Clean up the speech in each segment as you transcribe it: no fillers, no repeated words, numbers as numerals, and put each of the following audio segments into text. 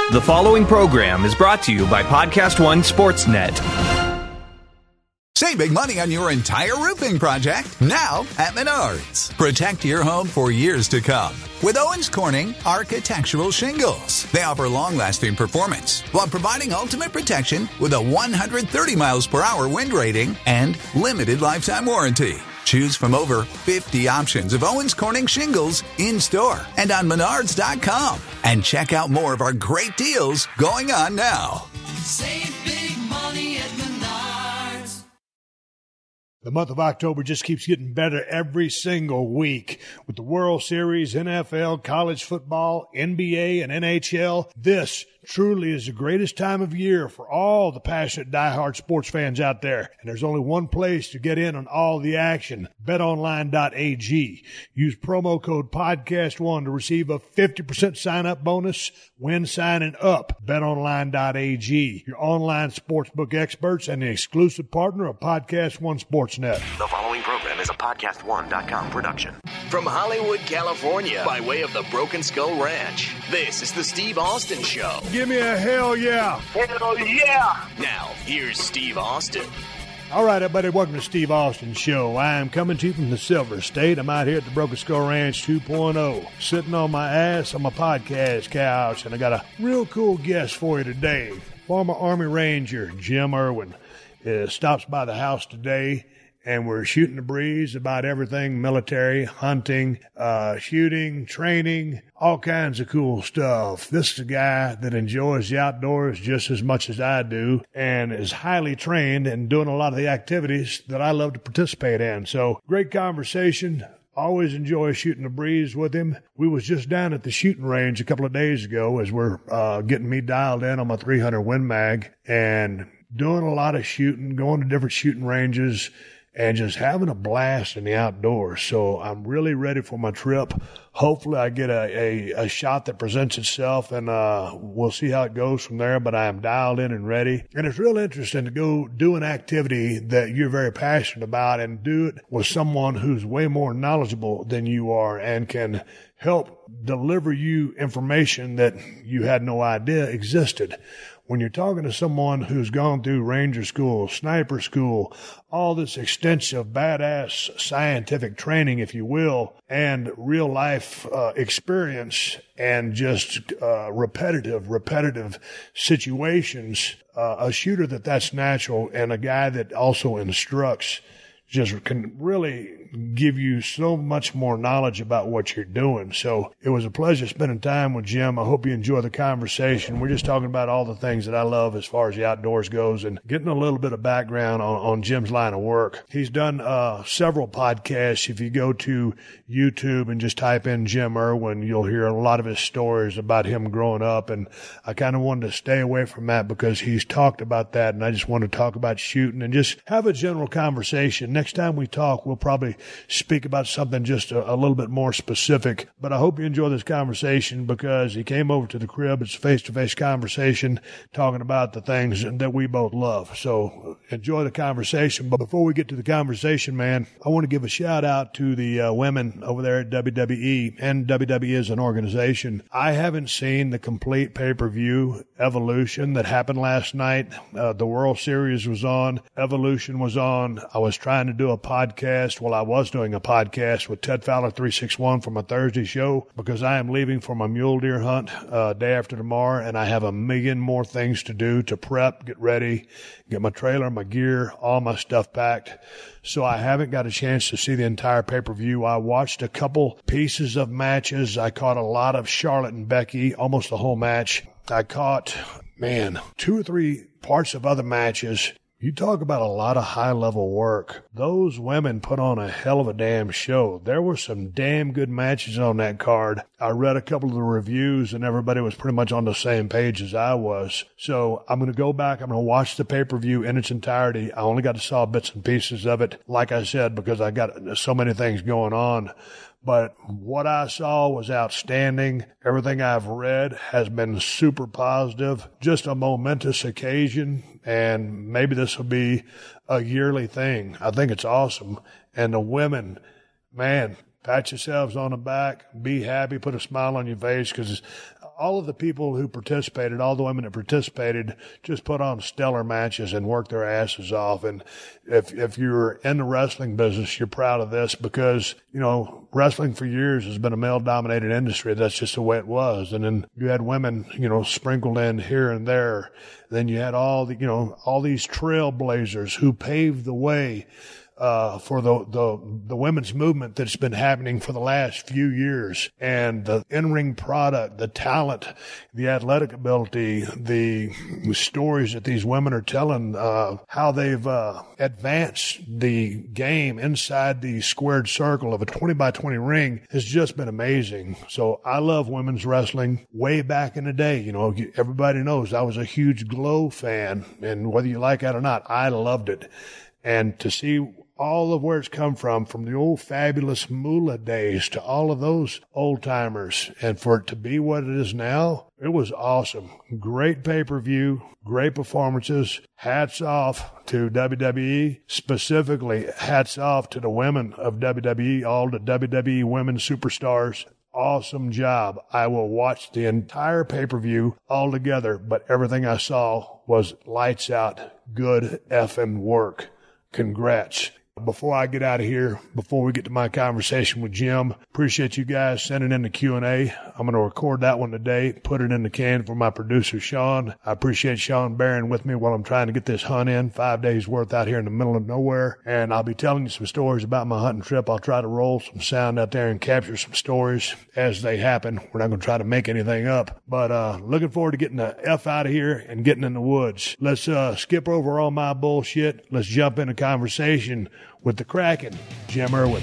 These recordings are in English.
The following program is brought to you by Podcast One Sportsnet. Save big money on your entire roofing project now at Menards. Protect your home for years to come with Owens Corning Architectural Shingles. They offer long-lasting performance while providing ultimate protection with a 130 miles per hour wind rating and limited lifetime warranty. Choose from over 50 options of Owens Corning shingles in-store and on Menards.com. And check out more of our great deals going on now. Save big money at Menards. The month of October just keeps getting better every single week. With the World Series, NFL, college football, NBA, and NHL, this truly is the greatest time of year for all the passionate diehard sports fans out there. And there's only one place to get in on all the action, betonline.ag. Use promo code podcast1 to receive a 50% sign-up bonus when signing up. betonline.ag, your online sportsbook experts and the exclusive partner of Podcast One Sportsnet. The following program is a PodcastOne.com production. From Hollywood, California, by way of the Broken Skull Ranch, this is the Steve Austin Show. Give me a hell yeah. Hell yeah! Now, here's Steve Austin. All right, everybody, welcome to Steve Austin Show. I am coming to you from the Silver State. I'm out here at the Broken Skull Ranch 2.0, sitting on my ass on my podcast couch, and I got a real cool guest for you today. Former Army Ranger Jim Irwin stops by the house today, and we're shooting the breeze about everything military, hunting, shooting, training, all kinds of cool stuff. This is a guy that enjoys the outdoors just as much as I do and is highly trained in doing a lot of the activities that I love to participate in. So great conversation. Always enjoy shooting the breeze with him. We was just down at the shooting range a couple of days ago as we're getting me dialed in on my 300 Win Mag and doing a lot of shooting, going to different shooting ranges, and just having a blast in the outdoors. So I'm really ready for my trip. Hopefully I get a shot that presents itself, and we'll see how it goes from there, but I am dialed in and ready. And it's real interesting to go do an activity that you're very passionate about and do it with someone who's way more knowledgeable than you are and can help deliver you information that you had no idea existed. When you're talking to someone who's gone through Ranger School, Sniper School, all this extensive, badass scientific training, if you will, and real life experience and just repetitive situations, a shooter that's natural and a guy that also instructs just can really give you so much more knowledge about what you're doing. So it was a pleasure spending time with Jim. I hope you enjoy the conversation. We're just talking about all the things that I love as far as the outdoors goes and getting a little bit of background on Jim's line of work. He's done several podcasts. If you go to YouTube and just type in Jim Irwin, you'll hear a lot of his stories about him growing up. And I kind of wanted to stay away from that because he's talked about that. And I just want to talk about shooting and just have a general conversation. Next time we talk, we'll probably speak about something just a little bit more specific. But I hope you enjoy this conversation because he came over to the crib. It's a face-to-face conversation talking about the things that we both love. So enjoy the conversation. But before we get to the conversation, man, I want to give a shout out to the women over there at WWE, and WWE is an organization. I haven't seen the complete pay-per-view Evolution that happened last night. The World Series was on. Evolution was on. I was trying to do a podcast. Well, I was doing a podcast with Ted Fowler 361 for my Thursday show because I am leaving for my mule deer hunt day after tomorrow, and I have a million more things to do to prep, get ready, get my trailer, my gear, all my stuff packed. So I haven't got a chance to see the entire pay-per-view. I watched a couple pieces of matches. I caught a lot of Charlotte and Becky, almost the whole match. I caught, 2 or 3 parts of other matches. You talk about a lot of high-level work. Those women put on a hell of a damn show. There were some damn good matches on that card. I read a couple of the reviews, and everybody was pretty much on the same page as I was. So I'm going to go back. I'm going to watch the pay-per-view in its entirety. I only got to saw bits and pieces of it, like I said, because I got so many things going on. But what I saw was outstanding. Everything I've read has been super positive. Just a momentous occasion, and maybe this will be a yearly thing. I think it's awesome. And the women, man, pat yourselves on the back, be happy, put a smile on your face, because all of the people who participated, all the women that participated, just put on stellar matches and worked their asses off. And if you're in the wrestling business, you're proud of this because, you know, wrestling for years has been a male-dominated industry. That's just the way it was. And then you had women, you know, sprinkled in here and there. Then you had all these trailblazers who paved the way for the women's movement that's been happening for the last few years. And the in-ring product, the talent, the athletic ability, the stories that these women are telling, how they've advanced the game inside the squared circle of a 20-by-20 ring has just been amazing. So I love women's wrestling way back in the day. You know, everybody knows I was a huge Glow fan, and whether you like it or not, I loved it. And to see all of where it's come from the old fabulous Moolah days to all of those old timers, and for it to be what it is now, it was awesome. Great pay-per-view, great performances. Hats off to WWE, specifically hats off to the women of WWE, all the WWE women superstars. Awesome job. I will watch the entire pay-per-view all together, but everything I saw was lights out. Good effing work. Congrats. Before I get out of here, before we get to my conversation with Jim, appreciate you guys sending in the Q&A. I'm going to record that one today, put it in the can for my producer, Sean. I appreciate Sean bearing with me while I'm trying to get this hunt in, 5 days worth out here in the middle of nowhere. And I'll be telling you some stories about my hunting trip. I'll try to roll some sound out there and capture some stories as they happen. We're not going to try to make anything up, but looking forward to getting the F out of here and getting in the woods. Let's skip over all my bullshit. Let's jump into conversation with the Kraken, Jim Irwin.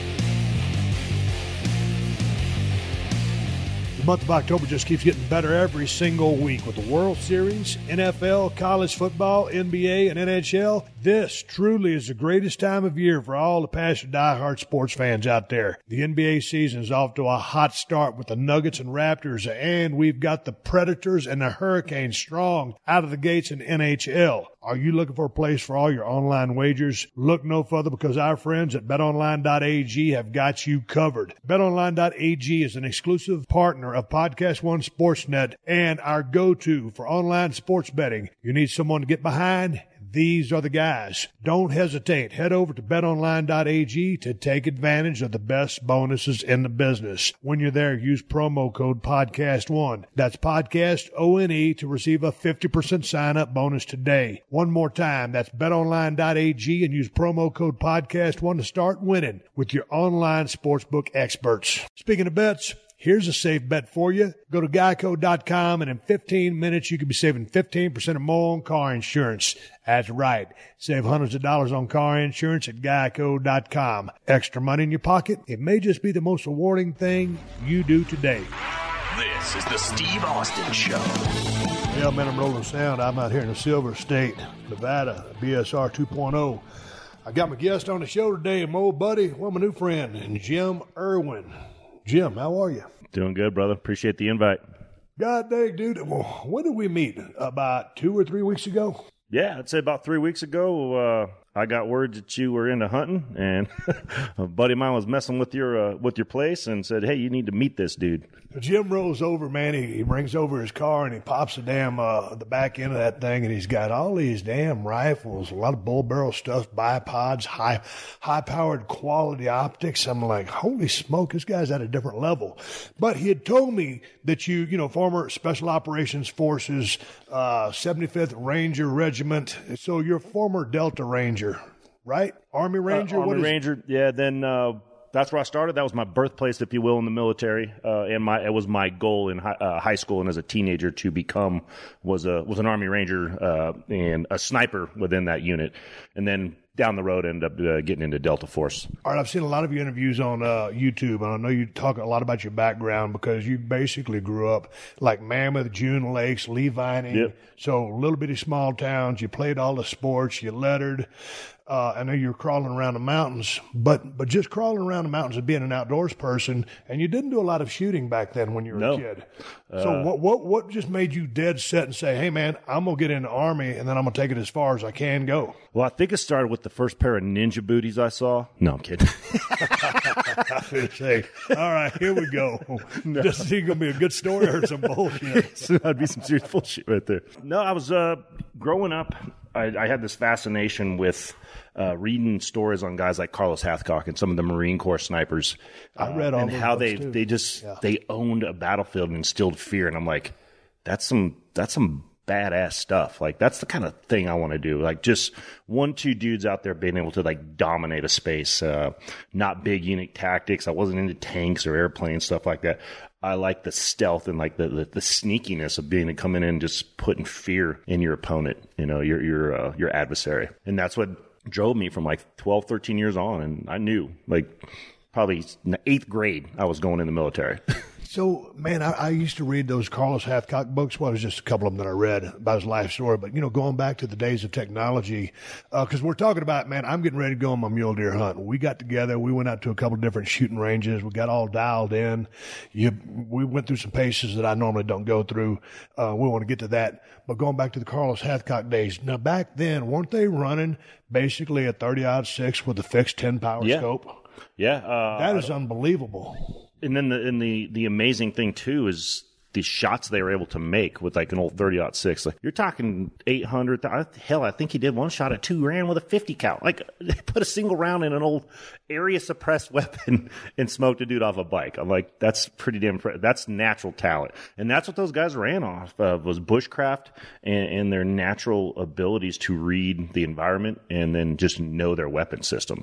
The month of October just keeps getting better every single week with the World Series, NFL, college football, NBA, and NHL. This truly is the greatest time of year for all the passionate diehard sports fans out there. The NBA season is off to a hot start with the Nuggets and Raptors, and we've got the Predators and the Hurricanes strong out of the gates in NHL. Are you looking for a place for all your online wagers? Look no further because our friends at BetOnline.ag have got you covered. BetOnline.ag is an exclusive partner of Podcast One Sportsnet and our go-to for online sports betting. You need someone to get behind? These are the guys. Don't hesitate. Head over to betonline.ag to take advantage of the best bonuses in the business. When you're there, use promo code PODCAST1. That's podcast, O-N-E, to receive a 50% sign-up bonus today. One more time, that's betonline.ag and use promo code PODCAST1 to start winning with your online sportsbook experts. Speaking of bets, here's a safe bet for you. Go to geico.com, and in 15 minutes, you could be saving 15% or more on car insurance. That's right. Save hundreds of dollars on car insurance at geico.com. Extra money in your pocket? It may just be the most rewarding thing you do today. This is the Steve Austin Show. Yeah, man, I'm rolling sound. I'm out here in the Silver State, Nevada, BSR 2.0. I got my guest on the show today, my old buddy, my new friend, Jim Irwin. Jim, how are you? Doing good, brother. Appreciate the invite. God dang, dude. When did we meet? About 2 or 3 weeks ago? Yeah, I'd say about 3 weeks ago. I got word that you were into hunting, and a buddy of mine was messing with your place and said, "Hey, you need to meet this dude." Jim rolls over, man. He brings over his car and he pops the back end of that thing, and he's got all these damn rifles, a lot of bull barrel stuff, bipods, high powered quality optics. I'm like, holy smoke, this guy's at a different level. But he had told me that you former Special Operations Forces, 75th Ranger Regiment. So you're former Delta Ranger, right? Army Ranger? Army Ranger, yeah. Then that's where I started. That was my birthplace, if you will, in the military. And it was my goal in high school and as a teenager to become was an Army Ranger and a sniper within that unit. And then down the road, ended up getting into Delta Force. All right, I've seen a lot of your interviews on YouTube, and I know you talk a lot about your background because you basically grew up like Mammoth, June Lakes, Lee Vining. Yep. So little bitty small towns. You played all the sports. You lettered. I know you were crawling around the mountains, but just crawling around the mountains and being an outdoors person, and you didn't do a lot of shooting back then when you were a kid. So what just made you dead set and say, hey, man, I'm going to get in the Army, and then I'm going to take it as far as I can go? Well, I think it started with the first pair of ninja booties I saw. No, I'm kidding. Say, all right, here we go. This is going to be a good story or some bullshit. So that'd be some serious bullshit right there. No, I was growing up. I had this fascination with reading stories on guys like Carlos Hathcock and some of the Marine Corps snipers. I read all and those how books, too. they owned a battlefield and instilled fear. And I'm like, that's some badass stuff. Like, that's the kind of thing I want to do. Like, just 1-2 dudes out there being able to like dominate a space. Not big unit tactics. I wasn't into tanks or airplanes, stuff like that. I like the stealth and like the sneakiness of being able to come in and just putting fear in your opponent, your adversary. And that's what drove me from like 12, 13 years on. And I knew, like, probably in the 8th grade, I was going in the military. So, man, I used to read those Carlos Hathcock books. Well, there's just a couple of them that I read about his life story. But, going back to the days of technology, because we're talking about, man, I'm getting ready to go on my mule deer hunt. We got together. We went out to a couple of different shooting ranges. We got all dialed in. We went through some paces that I normally don't go through. We want to get to that. But going back to the Carlos Hathcock days, now back then, weren't they running basically a 30-06 with a fixed 10-power scope? Yeah. That is unbelievable. And then the amazing thing too is the shots they were able to make with like an old 30-06. Like, you're talking 800. Hell, I think he did one shot at $2,000 with a 50 cal. Like, they put a single round in an old area suppressed weapon and smoked a dude off a bike. I'm like, that's pretty damn. That's natural talent, and that's what those guys ran off of, was bushcraft and their natural abilities to read the environment and then just know their weapon system.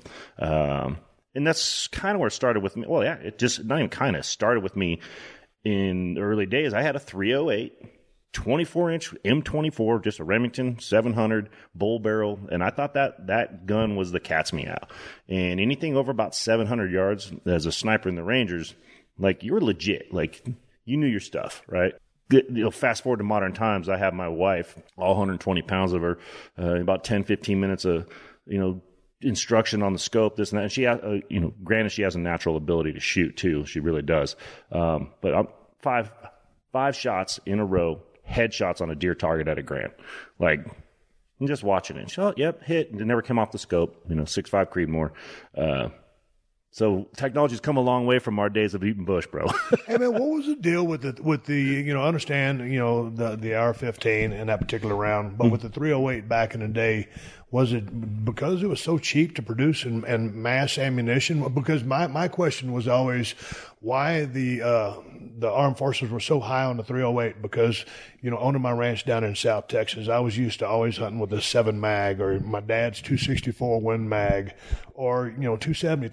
And that's kind of where it started with me. Well, yeah, it just not even kind of started with me in the early days. I had a 308, 24-inch M24, just a Remington 700 bull barrel, and I thought that gun was the cat's meow. And anything over about 700 yards as a sniper in the Rangers, like, you were legit. Like, you knew your stuff, right? Fast forward to modern times, I have my wife, all 120 pounds of her, about 10, 15 minutes of, instruction on the scope, this and that. And she has, granted, she has a natural ability to shoot too. She really does. But I'm five shots in a row, headshots on a deer target at $1,000. Like, I'm just watching it. Yep, hit. And it never came off the scope. 6.5 Creedmoor. So technology's come a long way from our days of eating bush, bro. Hey man, what was the deal with the understand the AR-15 in that particular round, but with the 308 back in the day, was it because it was so cheap to produce and mass ammunition? Because my question was always why the armed forces were so high on the 308. Because owning my ranch down in South Texas, I was used to always hunting with a 7 mag or my dad's 264 Win mag or 270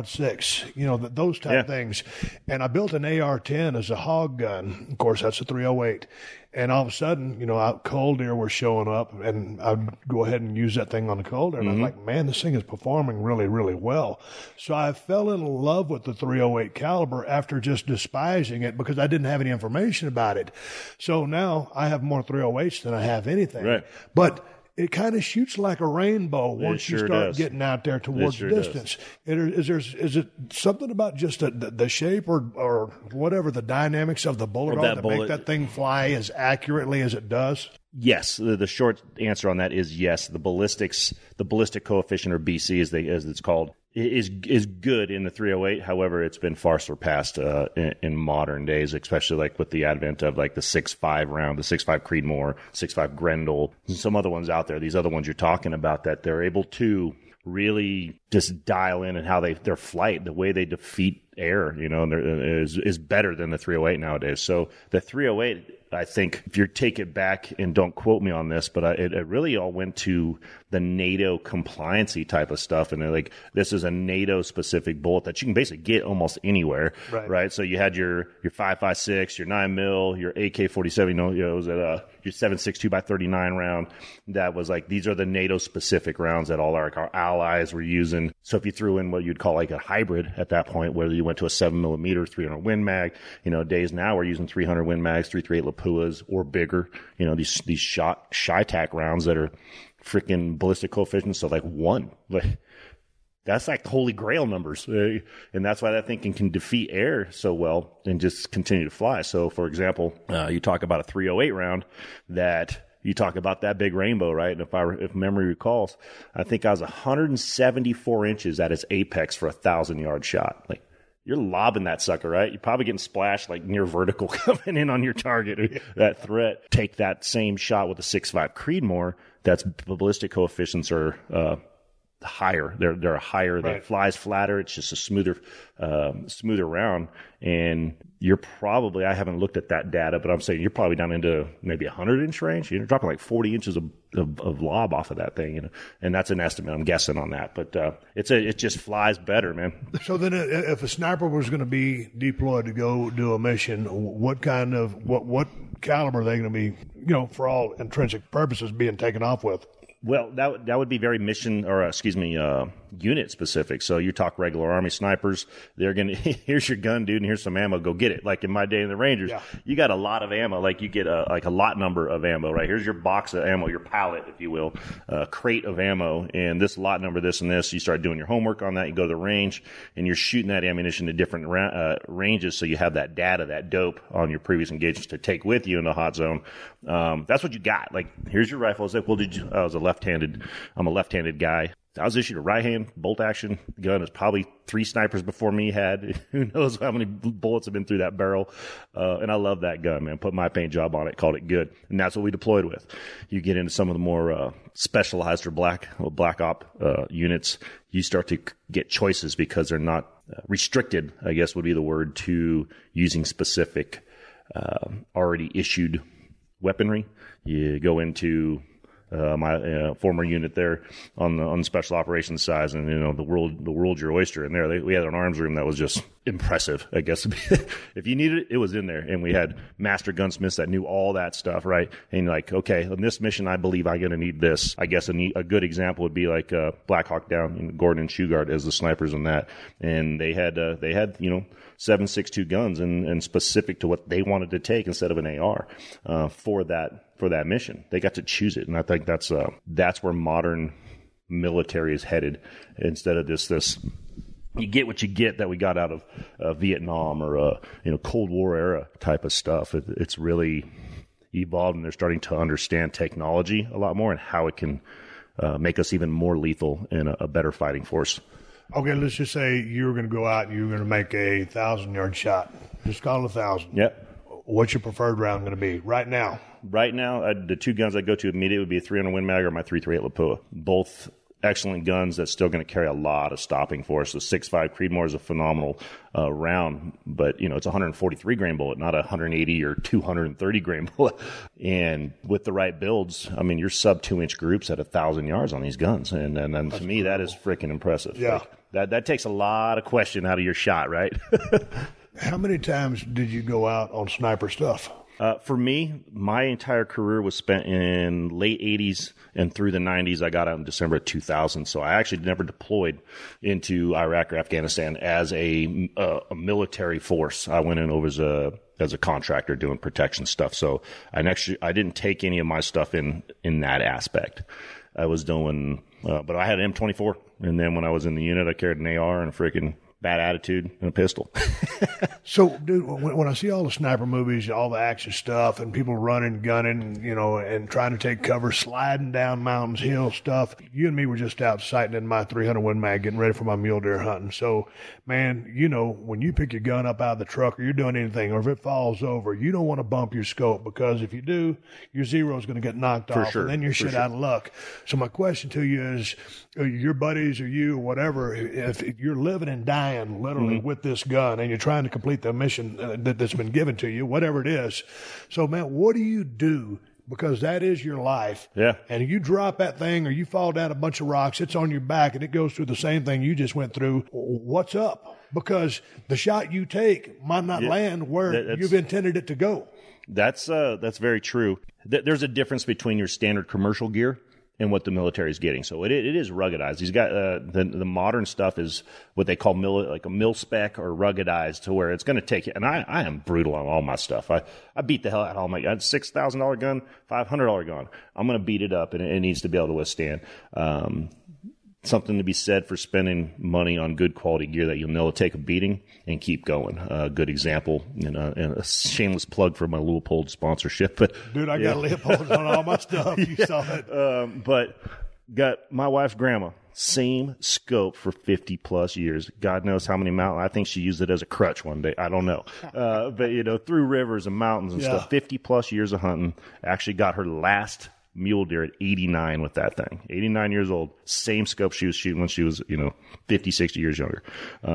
30-06, those type of things. And I built an AR-10 as a hog gun. Of course, that's a 308. And all of a sudden, cold deer were showing up, and I'd go ahead and use that thing on the cold deer. And I was like, man, this thing is performing really, really well. So I fell in love with the 308 caliber after just despising it because I didn't have any information about it. So now I have more 308s than I have anything. Right. But it kind of shoots like a rainbow once you start getting out there towards the distance. Is it something about just the shape or whatever, the dynamics of the bullet that make that thing fly as accurately as it does? Yes. The short answer on that is yes. The ballistic coefficient, or BC as it's called, is good in the 308. However, it's been far surpassed in modern days, especially like with the advent of like the 6.5 round, the 6.5 Creedmoor, 6.5 Grendel, and some other ones out there. These other ones you're talking about that they're able to really just dial in and how their flight, the way they defeat air, is better than the 308 nowadays. So the 308, I think, if you take it back, and don't quote me on this, but it really all went to the NATO compliancy type of stuff. And they're like, this is a NATO specific bullet that you can basically get almost anywhere. Right? So you had your 5.56, your 9mm, your AK-47, it was at your 7.62 by 39 round. That was like, these are the NATO specific rounds that all our allies were using. So if you threw in what you'd call like a hybrid at that point, whether you went to a 7mm 300 Win mag, days now we're using 300 Win mags, 338 Lapuas or bigger, these Shy-Tac rounds that are freaking ballistic coefficients. So like 1, like that's like holy grail numbers. And that's why that thing can defeat air so well and just continue to fly. So for example, you talk about a 308 round that you talk about that big rainbow, right? And if memory recalls, I think I was 174 inches at its apex for a 1,000-yard shot. Like, you're lobbing that sucker, right? You're probably getting splashed like near vertical coming in on your target. That threat. Take that same shot with a 6.5 Creedmoor. That's ballistic coefficients are higher. They're higher. Right. That flies flatter. It's just a smoother round. And you're probably, I haven't looked at that data, but I'm saying you're probably down into maybe 100-inch range. You're dropping like 40 inches of lob off of that thing, you know. And that's an estimate. I'm guessing on that, but it just flies better, man. So then, if a sniper was going to be deployed to go do a mission, what caliber are they going to be, you know, for all intrinsic purposes, being taken off with? Well, that would be very unit specific. So you talk regular Army snipers, they're going to, here's your gun, dude, and here's some ammo, go get it. Like in my day in the Rangers, you got a lot of ammo. Like you get a lot number of ammo, right? Here's your box of ammo, your pallet, if you will, crate of ammo, and this lot number, this and this. You start doing your homework on that. You go to the range, and you're shooting that ammunition to different ranges, so you have that data, that dope on your previous engagements to take with you in the hot zone. That's what you got. Like, here's your rifle. I was like, well, I'm a left-handed guy. I was issued a right-hand bolt-action gun. It's probably 3 snipers before me had. Who knows how many bullets have been through that barrel. And I love that gun, man. Put my paint job on it, called it good. And that's what we deployed with. You get into some of the more specialized or black op units, you start to get choices because they're not restricted, I guess would be the word, to using specific already issued weaponry. You go into my former unit there on the special operations side, and you know the world's your oyster. And there we had an arms room that was just impressive, I guess. If you needed it, it was in there, and we had master gunsmiths that knew all that stuff, right? And like, okay, on this mission, I believe I'm going to need this. I guess a good example would be like Black Hawk Down, Gordon and Shugart as the snipers in that, and they had 7.62 guns and specific to what they wanted to take instead of an AR for that mission. They got to choose it, and I think that's where modern military is headed. Instead of this you get what you get that we got out of Vietnam or Cold War era type of stuff. It's really evolved, and they're starting to understand technology a lot more and how it can make us even more lethal and a better fighting force. Okay, let's just say you were going to go out and you were going to make a 1,000-yard shot. Just call it 1,000. Yep. What's your preferred round going to be right now? Right now, the 2 guns I go to immediately would be a 300 Win Mag or my 338 Lapua. Both excellent guns that's still going to carry a lot of stopping force. The 6.5 Creedmoor is a phenomenal round, but it's a 143 grain bullet, not a 180 or 230 grain bullet. And with the right builds, I mean, you're sub 2-inch groups at 1,000 yards on these guns, and to me, that is freaking impressive. Yeah, like, that takes a lot of question out of your shot, right? How many times did you go out on sniper stuff? For me, my entire career was spent in late 80s and through the 90s. I got out in December of 2000, so I actually never deployed into Iraq or Afghanistan as a military force. I went in over as a contractor doing protection stuff. So I didn't take any of my stuff in that aspect. I was doing, but I had an M24, and then when I was in the unit, I carried an AR and a freaking bad attitude and a pistol. So, dude, when I see all the sniper movies, all the action stuff, and people running, gunning, and trying to take cover, sliding down mountains, hills, stuff, you and me were just out sighting in my 300 Win Mag, getting ready for my mule deer hunting. So, man, when you pick your gun up out of the truck or you're doing anything, or if it falls over, you don't want to bump your scope, because if you do, your zero is going to get knocked off, sure. And then you're shit out of luck. So my question to you is, your buddies or you or whatever, if you're living and dying literally with this gun and you're trying to complete the mission that's been given to you, whatever it is. So, man, what do you do? Because that is your life. Yeah. And you drop that thing or you fall down a bunch of rocks, it's on your back, and it goes through the same thing you just went through. What's up? Because the shot you take might not land where you've intended it to go. That's very true. There's a difference between your standard commercial gear and what the military is getting. So it is ruggedized. He's got the modern stuff is what they call like a mil spec or ruggedized, to where it's going to take you. And I am brutal on all my stuff. I beat the hell out of all my guns. $6,000 gun, $500 gun. I'm going to beat it up, and it needs to be able to withstand. something to be said for spending money on good quality gear that you'll know will take a beating and keep going. A good example, and a shameless plug for my Leupold sponsorship. But dude, I got Leupold on all my stuff. You saw it. But got my wife's grandma, same scope for 50 plus years. God knows how many mountains. I think she used it as a crutch one day. I don't know. But through rivers and mountains and stuff, 50 plus years of hunting. Actually got her last mule deer at 89 with that thing. 89 years old. Same scope she was shooting when she was, 50, 60 years younger.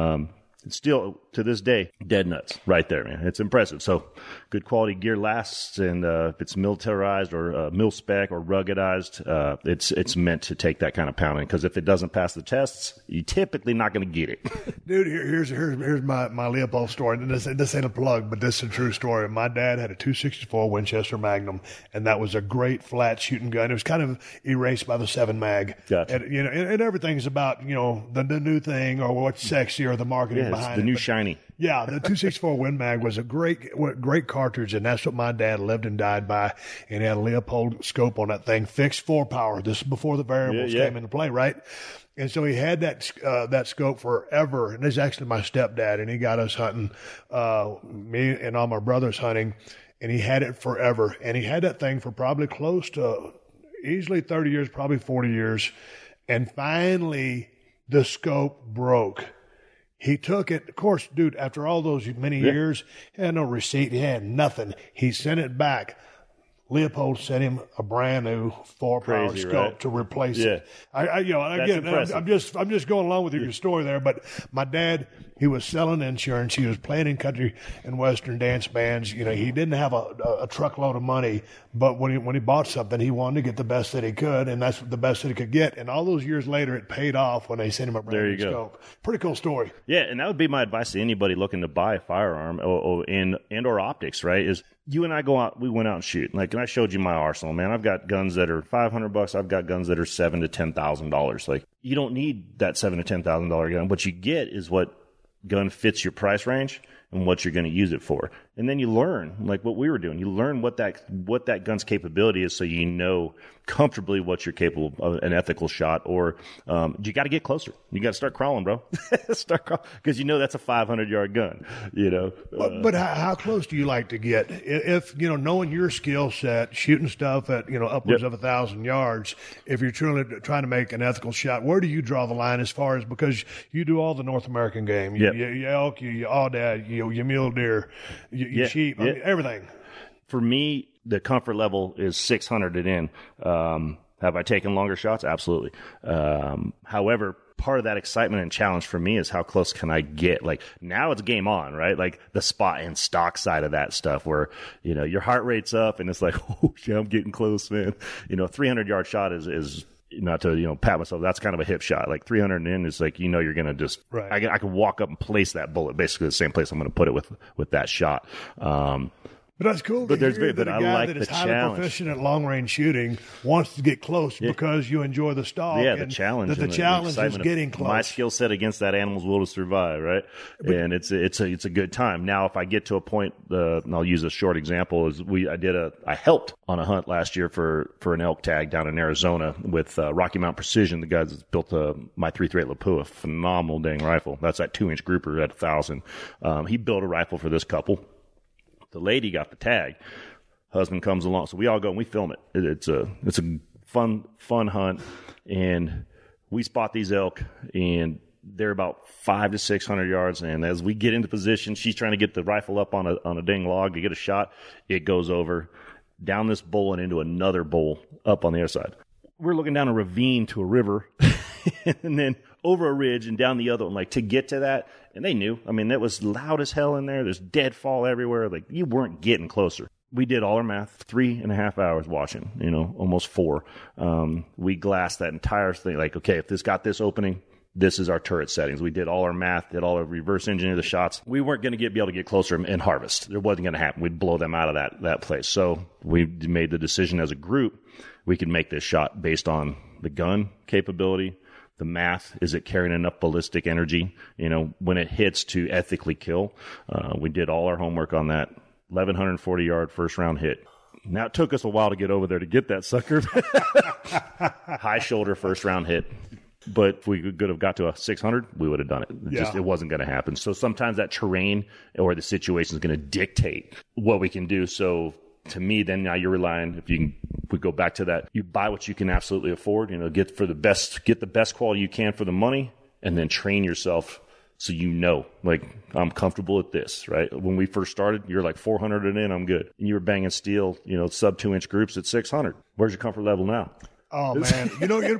Still, to this day, dead nuts right there, man. It's impressive. So good quality gear lasts, and if it's militarized or mil-spec or ruggedized, it's meant to take that kind of pounding, because if it doesn't pass the tests, you're typically not going to get it. Dude, here's my Leupold story. And this ain't a plug, but this is a true story. My dad had a 264 Winchester Magnum, and that was a great flat shooting gun. It was kind of erased by the 7 mag. Gotcha. And everything's about, the new thing or what's sexy or the marketing behind the it. new shiny. Yeah, the 264 Win Mag was a great cartridge, and that's what my dad lived and died by. And he had a Leupold scope on that thing, fixed 4-power. This is before the variables came into play, right? And so he had that scope forever. And this is actually my stepdad, and he got us hunting, me and all my brothers hunting, and he had it forever. And he had that thing for probably close to easily 30 years, probably 40 years. And finally, the scope broke. He took it, of course, dude, after all those many years, he had no receipt, he had nothing. He sent it back. Leupold sent him a brand new 4-power scope to replace it. I'm just going along with your story there, but my dad, he was selling insurance. He was playing in country and western dance bands. He didn't have a truckload of money, but when he bought something, he wanted to get the best that he could, and that's the best that he could get. And all those years later, it paid off when they sent him a brand new scope. Pretty cool story. Yeah, and that would be my advice to anybody looking to buy a firearm or optics, right? Is you and I we went out and shoot. And I showed you my arsenal, man. I've got guns that are $500. I've got guns that are $7,000 to $10,000. You don't need that $7,000 to $10,000 gun. What you get is what gun fits your price range and what you're going to use it for. And then you learn, like what we were doing. You learn what that gun's capability is, so you know comfortably what you're capable of, an ethical shot, or you got to get closer. You got to start crawling, bro. Start crawling, because that's a 500-yard gun. But how close do you like to get? If knowing your skill set, shooting stuff at upwards of 1,000 yards, if you're truly trying to make an ethical shot, where do you draw the line as far as, because you do all the North American game, you elk, you aoudad, you mule deer, you sheep, I mean, everything. For me, the comfort level is 600 and in. Have I taken longer shots? Absolutely. However, part of that excitement and challenge for me is how close can I get? Like, now it's game on, right? Like the spot and stock side of that stuff, where your heart rate's up and it's like, oh shit, I'm getting close, man. 300-yard shot is not to pat myself, that's kind of a hip shot. Like 300 and in is like, you're gonna just I can walk up and place that bullet basically the same place I'm gonna put it with that shot. But that's cool. But I like that is highly proficient at long range shooting wants to get close because you enjoy the stalk. Yeah, the challenge. The challenge is getting close. My skill set against that animal's will to survive, right? And it's a good time. Now, if I get to a point, and I'll use a short example, is I helped on a hunt last year for an elk tag down in Arizona with Rocky Mountain Precision. The guys that built my 338 Lapua, phenomenal dang rifle. That's that 2-inch grouper at 1,000. He built a rifle for this couple. The lady got the tag. Husband comes along, so we all go and we film it. It's a fun hunt, and we spot these elk, and they're about 500 to 600 yards. And as we get into position, she's trying to get the rifle up on a dang log to get a shot. It goes over down this bowl and into another bowl up on the other side. We're looking down a ravine to a river, and then over a ridge and down the other one, like to get to that. And they knew. I mean, it was loud as hell in there. There's deadfall everywhere. Like, you weren't getting closer. We did all our math, 3.5 hours watching, almost 4. We glassed that entire thing. Like, okay, if this got this opening, this is our turret settings. We did all our math, did all our reverse engineer the shots. We weren't going to be able to get closer and harvest. It wasn't going to happen. We'd blow them out of that place. So we made the decision as a group, we could make this shot based on the gun capability, the math. Is it carrying enough ballistic energy, when it hits to ethically kill? We did all our homework on that. 1,140-yard first-round hit. Now, it took us a while to get over there to get that sucker. High shoulder first-round hit. But if we could have got to a 600, we would have done it. It wasn't going to happen. So sometimes that terrain or the situation is going to dictate what we can do. So to me, then now you're relying, if we go back to that, you buy what you can absolutely afford, get the best quality you can for the money, and then train yourself so like, I'm comfortable at this, right? When we first started, you're like 400 and in, I'm good. And you were banging steel, sub 2-inch groups at 600. Where's your comfort level now? Oh man,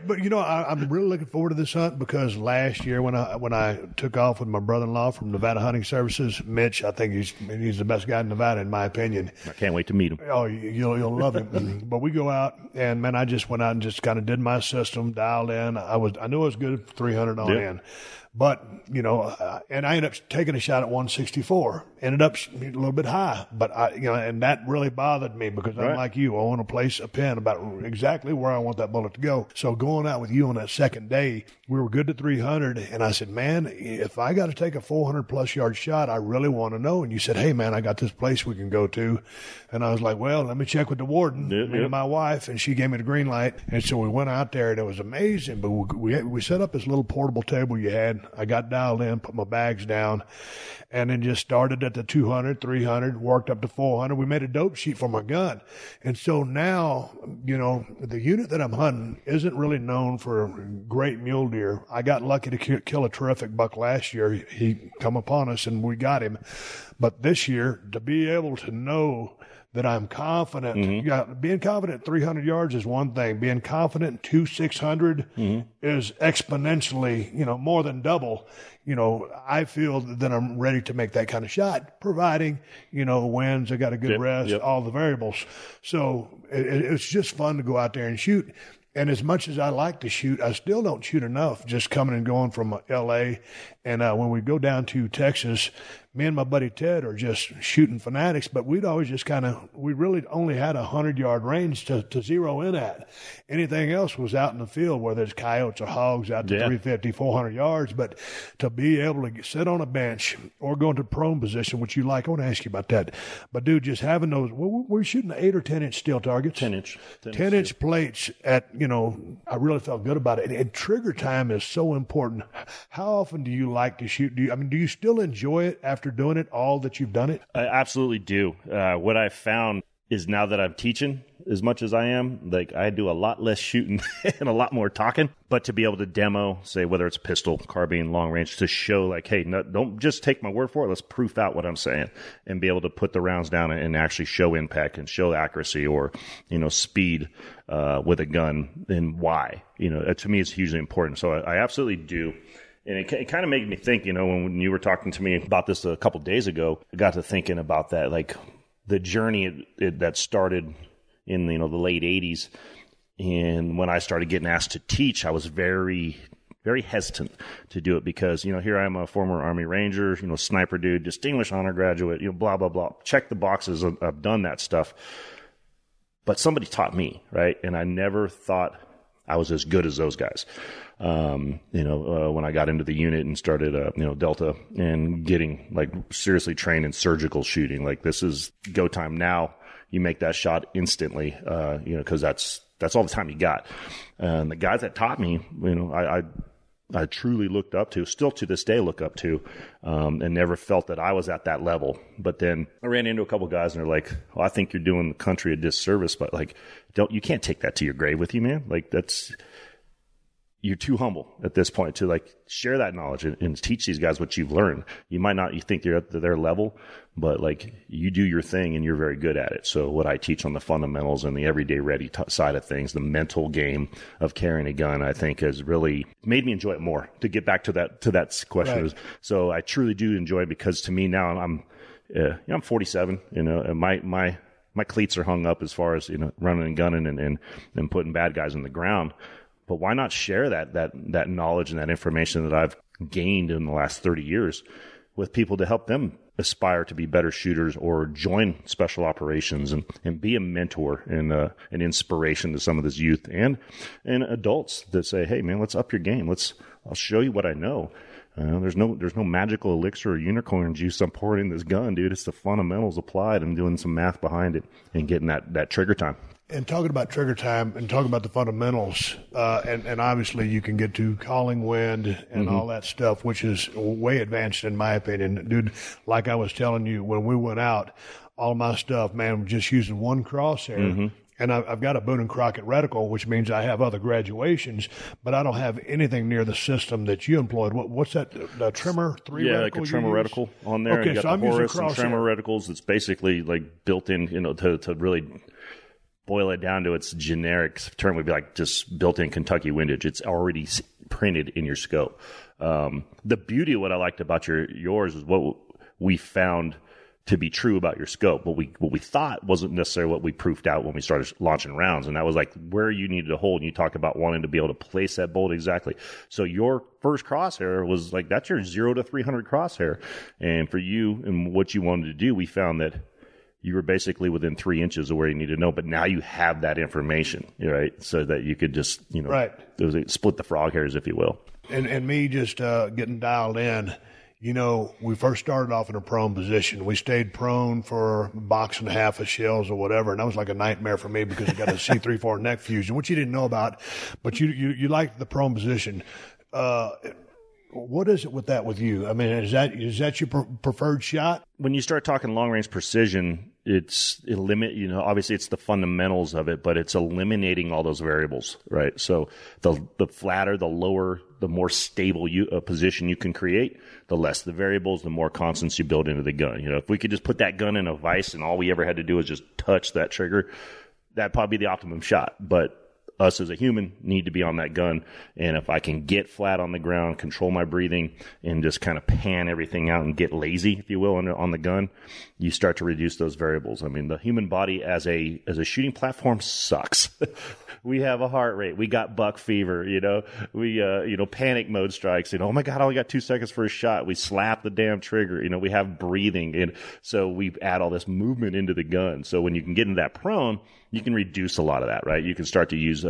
I'm really looking forward to this hunt because last year when I took off with my brother-in-law from Nevada Hunting Services, Mitch, I think he's the best guy in Nevada in my opinion. I can't wait to meet him. Oh, you'll love him. But we go out and man, I just went out and just kind of did my system, dialed in. I knew I was good at 300 on in. But, and I ended up taking a shot at 164. Ended up a little bit high. But, and that really bothered me because I'm like you. I want to place a pin about exactly where I want that bullet to go. So going out with you on that second day, we were good to 300. And I said, man, if I got to take a 400-plus yard shot, I really want to know. And you said, hey, man, I got this place we can go to. And I was like, well, let me check with the warden, me and my wife. And she gave me the green light. And so we went out there, and it was amazing. But we set up this little portable table you had. I got dialed in, put my bags down, and then just started at the 200, 300, worked up to 400. We made a dope sheet for my gun. And so now, the unit that I'm hunting isn't really known for great mule deer. I got lucky to kill a terrific buck last year. He come upon us, and we got him. But this year, to be able to know that I'm confident. Being confident at 300 yards is one thing. Being confident at 600 is exponentially, more than double. I feel that I'm ready to make that kind of shot, providing, the winds, I got a good rest, all the variables. So it's just fun to go out there and shoot. And as much as I like to shoot, I still don't shoot enough just coming and going from L.A. And when we go down to Texas, me and my buddy Ted are just shooting fanatics, but we'd always just we really only had 100-yard range to zero in at. Anything else was out in the field, whether it's coyotes or hogs out to 350, 400 yards. But to be able to sit on a bench or go into prone position, which you like, I want to ask you about that. But, dude, just having those, we're shooting 8 or 10-inch steel targets. 10-inch plates at, I really felt good about it. And trigger time is so important. How often do you like to shoot? Do you still enjoy it after doing it all that you've done it? I absolutely do. What I've found is now that I'm teaching as much as I am, like I do a lot less shooting and a lot more talking, but to be able to demo, say whether it's pistol, carbine, long range, to show like, hey, no, don't just take my word for it. Let's proof out what I'm saying and be able to put the rounds down and actually show impact and show accuracy or, speed with a gun and why, to me, it's hugely important. So I absolutely do. And it kind of made me think, when you were talking to me about this a couple of days ago, I got to thinking about that, like the journey that started in, the late 80s. And when I started getting asked to teach, I was very, very hesitant to do it because, here I am, a former Army Ranger, sniper dude, distinguished honor graduate, blah, blah, blah. Check the boxes. I've done that stuff. But somebody taught me, right? And I never thought I was as good as those guys. When I got into the unit and started, Delta and getting like seriously trained in surgical shooting, like this is go time now. You make that shot instantly, cause that's all the time you got. And the guys that taught me, I truly looked up to, still to this day look up to, and never felt that I was at that level. But then I ran into a couple guys and they're like, well, I think you're doing the country a disservice, but like, you can't take that to your grave with you, man. Like you're too humble at this point to like share that knowledge and teach these guys what you've learned. You think you're at their level, but like you do your thing and you're very good at it. So what I teach on the fundamentals and the everyday ready side of things, the mental game of carrying a gun, I think has really made me enjoy it more. To get back to that question. Right. So I truly do enjoy it because to me now I'm 47, and my cleats are hung up as far as, running and gunning and putting bad guys in the ground. But why not share that knowledge and that information that I've gained in the last 30 years with people to help them aspire to be better shooters or join special operations and be a mentor and an inspiration to some of this youth and adults that say, hey man, let's up your game. I'll show you what I know. There's no magical elixir or unicorn juice I'm pouring in this gun, dude. It's the fundamentals applied and doing some math behind it and getting that trigger time. And talking about trigger time and talking about the fundamentals, and obviously you can get to calling wind and all that stuff, which is way advanced in my opinion. Dude, like I was telling you, when we went out, all my stuff, man, just using one crosshair. And I've got a Boone & Crockett reticle, which means I have other graduations, but I don't have anything near the system that you employed. What's that, the trimmer? Yeah, like a trimmer reticle on there. Okay, you got so I'm the using Horus and trimmer reticles. It's basically like built in, to really boil it down to its generic term would be like just built-in Kentucky windage. It's already printed in your scope. The beauty of what I liked about yours is what we found to be true about your scope. What we thought wasn't necessarily what we proofed out when we started launching rounds, and that was like where you needed to hold. And you talk about wanting to be able to place that bolt exactly. So your first crosshair was like, that's your 0 to 300 crosshair. And for you and what you wanted to do, we found that you were basically within 3 inches of where you need to know, but now you have that information, right? So that you could just, right. It was split the frog hairs, if you will. And me just getting dialed in. We first started off in a prone position. We stayed prone for a box and a half of shells or whatever, and that was like a nightmare for me because I got a C3-4 neck fusion, which you didn't know about, but you liked the prone position. What is it with that with you? I mean, is that your preferred shot? When you start talking long-range precision, obviously it's the fundamentals of it, but it's eliminating all those variables, right? So the flatter, the lower, the more stable position you can create, the less the variables, the more constants you build into the gun. If we could just put that gun in a vise and all we ever had to do was just touch that trigger, that'd probably be the optimum shot. But us as a human need to be on that gun. And if I can get flat on the ground, control my breathing, and just kind of pan everything out and get lazy, if you will, on the gun, you start to reduce those variables. I mean, the human body as a shooting platform sucks. We have a heart rate. We got buck fever, we, panic mode strikes, oh my God, I only got 2 seconds for a shot. We slap the damn trigger, we have breathing. And so we add all this movement into the gun. So when you can get into that prone, you can reduce a lot of that, right? You can start to use,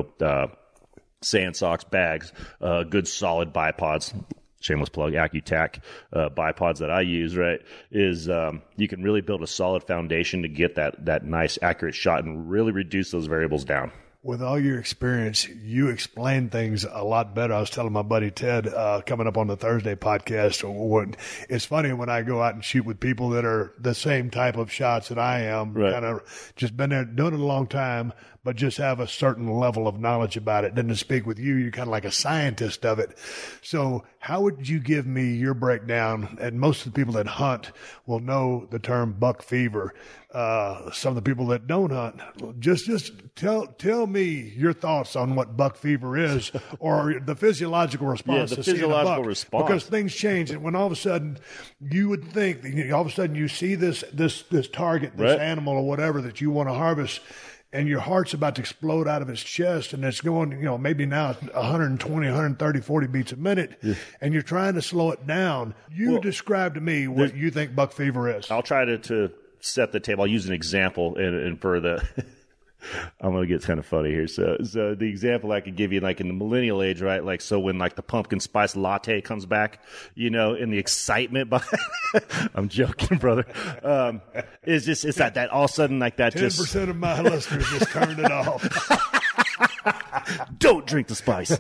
sand socks, bags, good solid bipods. Shameless plug, Accutac bipods that I use, right, is you can really build a solid foundation to get that nice, accurate shot and really reduce those variables down. With all your experience, you explain things a lot better. I was telling my buddy Ted coming up on the Thursday podcast, it's funny when I go out and shoot with people that are the same type of shots that I am, right. Kind of just been there, doing it a long time, but just have a certain level of knowledge about it. Then to speak with you, you're kind of like a scientist of it. So how would you give me your breakdown? And most of the people that hunt will know the term buck fever. Some of the people that don't hunt, just tell me your thoughts on what buck fever is, or the physiological response. Yeah, the physiological response. Because things change, and when all of a sudden you would think, all of a sudden you see this target, this right. animal or whatever that you want to harvest, and your heart's about to explode out of its chest, and it's going, maybe now 120, 130, 40 beats a minute, and you're trying to slow it down. Describe to me what you think buck fever is. I'll try to set the table. I'll use an example, and for the I'm going to get kind of funny here. So the example I could give you, like in the millennial age, right? Like, so when like the pumpkin spice latte comes back, and the excitement behind I'm joking, brother. It's that all of a sudden like that 10% of my listeners just turned it off. Don't drink the spice.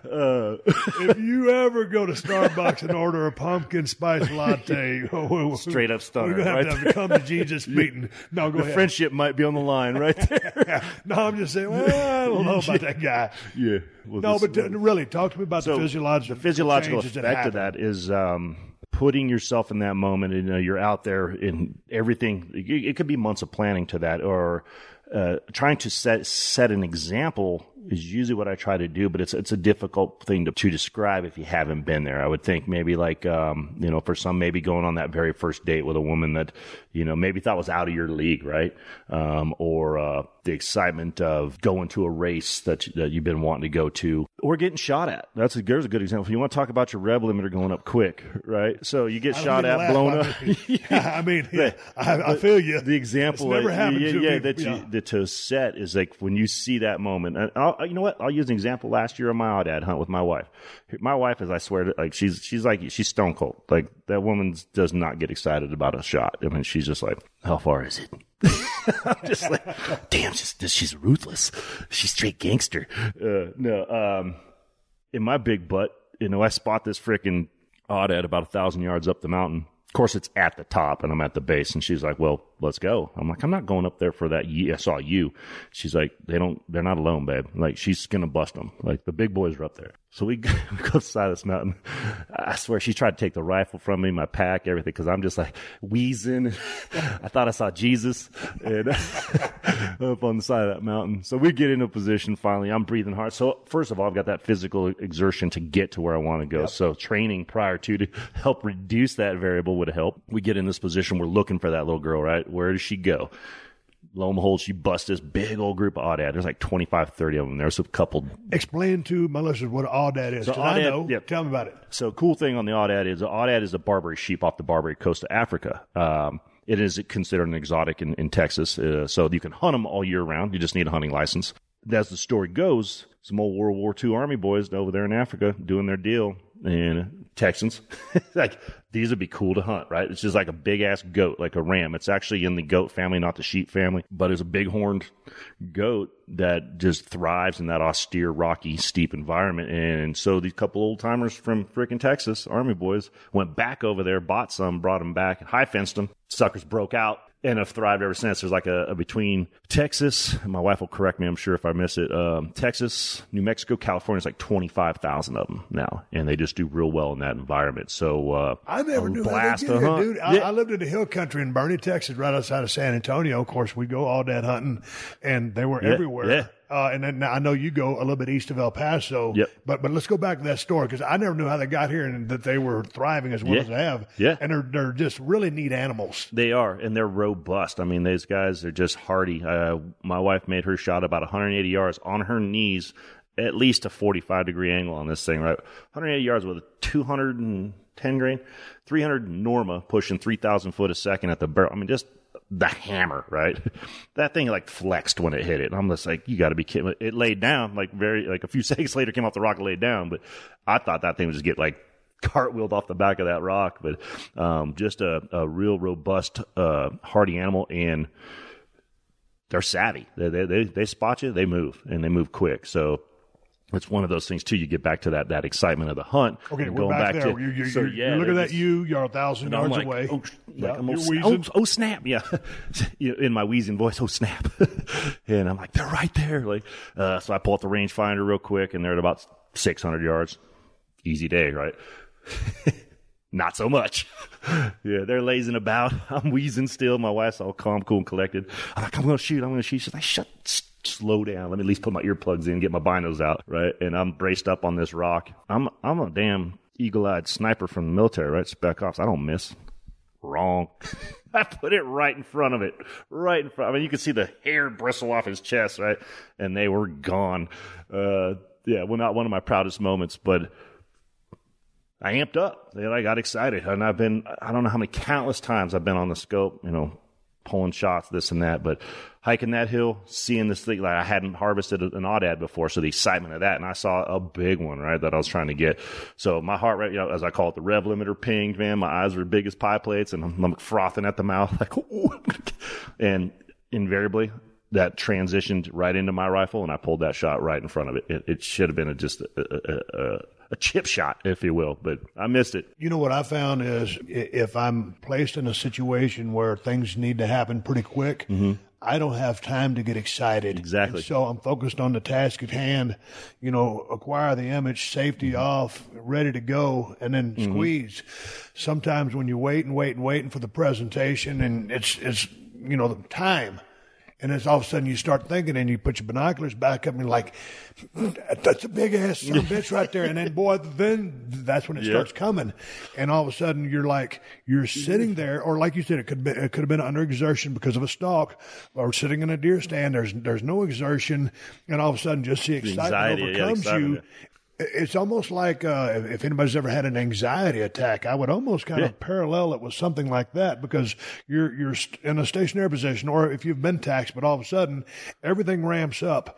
If you ever go to Starbucks and order a pumpkin spice latte, straight up stunner. We're going to have to come to Jesus meeting. No, go ahead. Friendship might be on the line right there. No, I'm just saying, I don't know about that guy. Yeah. Well, really, talk to me about the physiological effect of that is putting yourself in that moment, and you're out there in everything. It could be months of planning to that, or trying to set an example is usually what I try to do, but it's a difficult thing to describe if you haven't been there. I would think maybe like, for some, maybe going on that very first date with a woman that, maybe thought was out of your league, right? Or the excitement of going to a race that you've been wanting to go to, or getting shot at. There's a good example. If you want to talk about your rev limiter going up quick, right? So you get shot at, blown up. I mean, I feel you. The example, it's never happened to me. To set is like when you see that moment. And you know what? I'll use an example last year on my Aoudad hunt with my wife. My wife is, I swear, like she's stone cold. Like that woman does not get excited about a shot. I mean, she's just like, how far is it? I'm just like, damn, she's ruthless. She's straight gangster. In my big butt, I spot this freaking Aoudad about 1,000 yards up the mountain. Of course, it's at the top, and I'm at the base. And she's like, well, let's go. I'm like, I'm not going up there for that. I saw you. She's like, they're not alone, babe. Like, she's going to bust them. Like, the big boys are up there. So we go to the side of this mountain. I swear, she tried to take the rifle from me, my pack, everything, because I'm just like wheezing. I thought I saw Jesus and up on the side of that mountain. So we get into position finally. I'm breathing hard. So first of all, I've got that physical exertion to get to where I want to go. Yep. So training prior to help reduce that variable would help. We get in this position. We're looking for that little girl, right? Where does she go? Lo and behold, she busts this big old group of Aoudad. There's like 25, 30 of them. There's a couple. Explain to my listeners what Aoudad is. So Aoudad, I know. Yep. Tell me about it. So cool thing on the Aoudad is a Barbary sheep off the Barbary coast of Africa. It is considered an exotic in Texas. So you can hunt them all year round. You just need a hunting license. As the story goes, some old World War II Army boys over there in Africa doing their deal. And Texans, like, these would be cool to hunt, right? It's just like a big-ass goat, like a ram. It's actually in the goat family, not the sheep family. But it's a big-horned goat that just thrives in that austere, rocky, steep environment. And so these couple old-timers from frickin' Texas, Army boys, went back over there, bought some, brought them back, high-fenced them. Suckers broke out. And have thrived ever since. There's like a between Texas, and my wife will correct me, I'm sure, if I miss it, Texas, New Mexico, California, is like 25,000 of them now. And they just do real well in that environment. So I never knew how they did it, dude. I lived in the hill country in Boerne, Texas, right outside of San Antonio. Of course, we go Aoudad hunting, and they were everywhere. Yeah. And then I know you go a little bit east of El Paso. Yep. But let's go back to that story, because I never knew how they got here and that they were thriving as well as they have. Yeah. And they're just really neat animals. They are, and they're robust. I mean, these guys are just hardy. My wife made her shot about 180 yards on her knees, at least a 45-degree angle on this thing, right? 180 yards with a 210 grain, 300 Norma pushing 3,000 foot a second at the barrel. I mean, just the hammer, right? That thing like flexed when it hit it. And I'm just like, you got to be kidding. It laid down like a few seconds later, came off the rock and laid down. But I thought that thing would just get like cartwheeled off the back of that rock. But just a real robust, hardy animal, and they're savvy. They spot you, they move, and they move quick. So it's one of those things too. You get back to that excitement of the hunt. Okay, we're back there. You're looking at you're 1,000 yards away. Oh snap! Yeah, in my wheezing voice, oh snap! And I'm like, they're right there. Like, so I pull out the rangefinder real quick, and they're at about 600 yards. Easy day, right? Not so much. Yeah, they're lazing about. I'm wheezing still. My wife's all calm, cool, and collected. I'm like, I'm going to shoot. She's like, slow down. Let me at least put my earplugs in, get my binos out, right? And I'm braced up on this rock. I'm a damn eagle-eyed sniper from the military, right? Spec ops. I don't miss. Wrong. I put it right in front of it. Right in front. I mean, you can see the hair bristle off his chest, right? And they were gone. Yeah, well, not one of my proudest moments, but I amped up. I got excited. And I don't know how many countless times I've been on the scope, pulling shots, this and that, but hiking that hill, seeing this thing, like I hadn't harvested an Aoudad before, so the excitement of that, and I saw a big one, right, that I was trying to get. So my heart rate, as I call it, the rev limiter pinged, man. My eyes were big as pie plates, and I'm frothing at the mouth, like, ooh. And invariably, that transitioned right into my rifle, and I pulled that shot right in front of it. It should have been just a chip shot, if you will, but I missed it. You know what I found is if I'm placed in a situation where things need to happen pretty quick, I don't have time to get excited. Exactly. And so I'm focused on the task at hand, acquire the image, safety off, ready to go, and then squeeze. Sometimes when you're waiting for the presentation, and it's the time. And then all of a sudden you start thinking, and you put your binoculars back up, and you're like, that's a big ass son of a bitch right there. And then that's when it starts coming. And all of a sudden you're sitting there, or like you said, it could have been under exertion because of a stalk, or sitting in a deer stand. There's no exertion, and all of a sudden just the excitement overcomes you. It's almost like if anybody's ever had an anxiety attack, I would almost kind of parallel it with something like that, because you're in a stationary position, or if you've been taxed, but all of a sudden everything ramps up,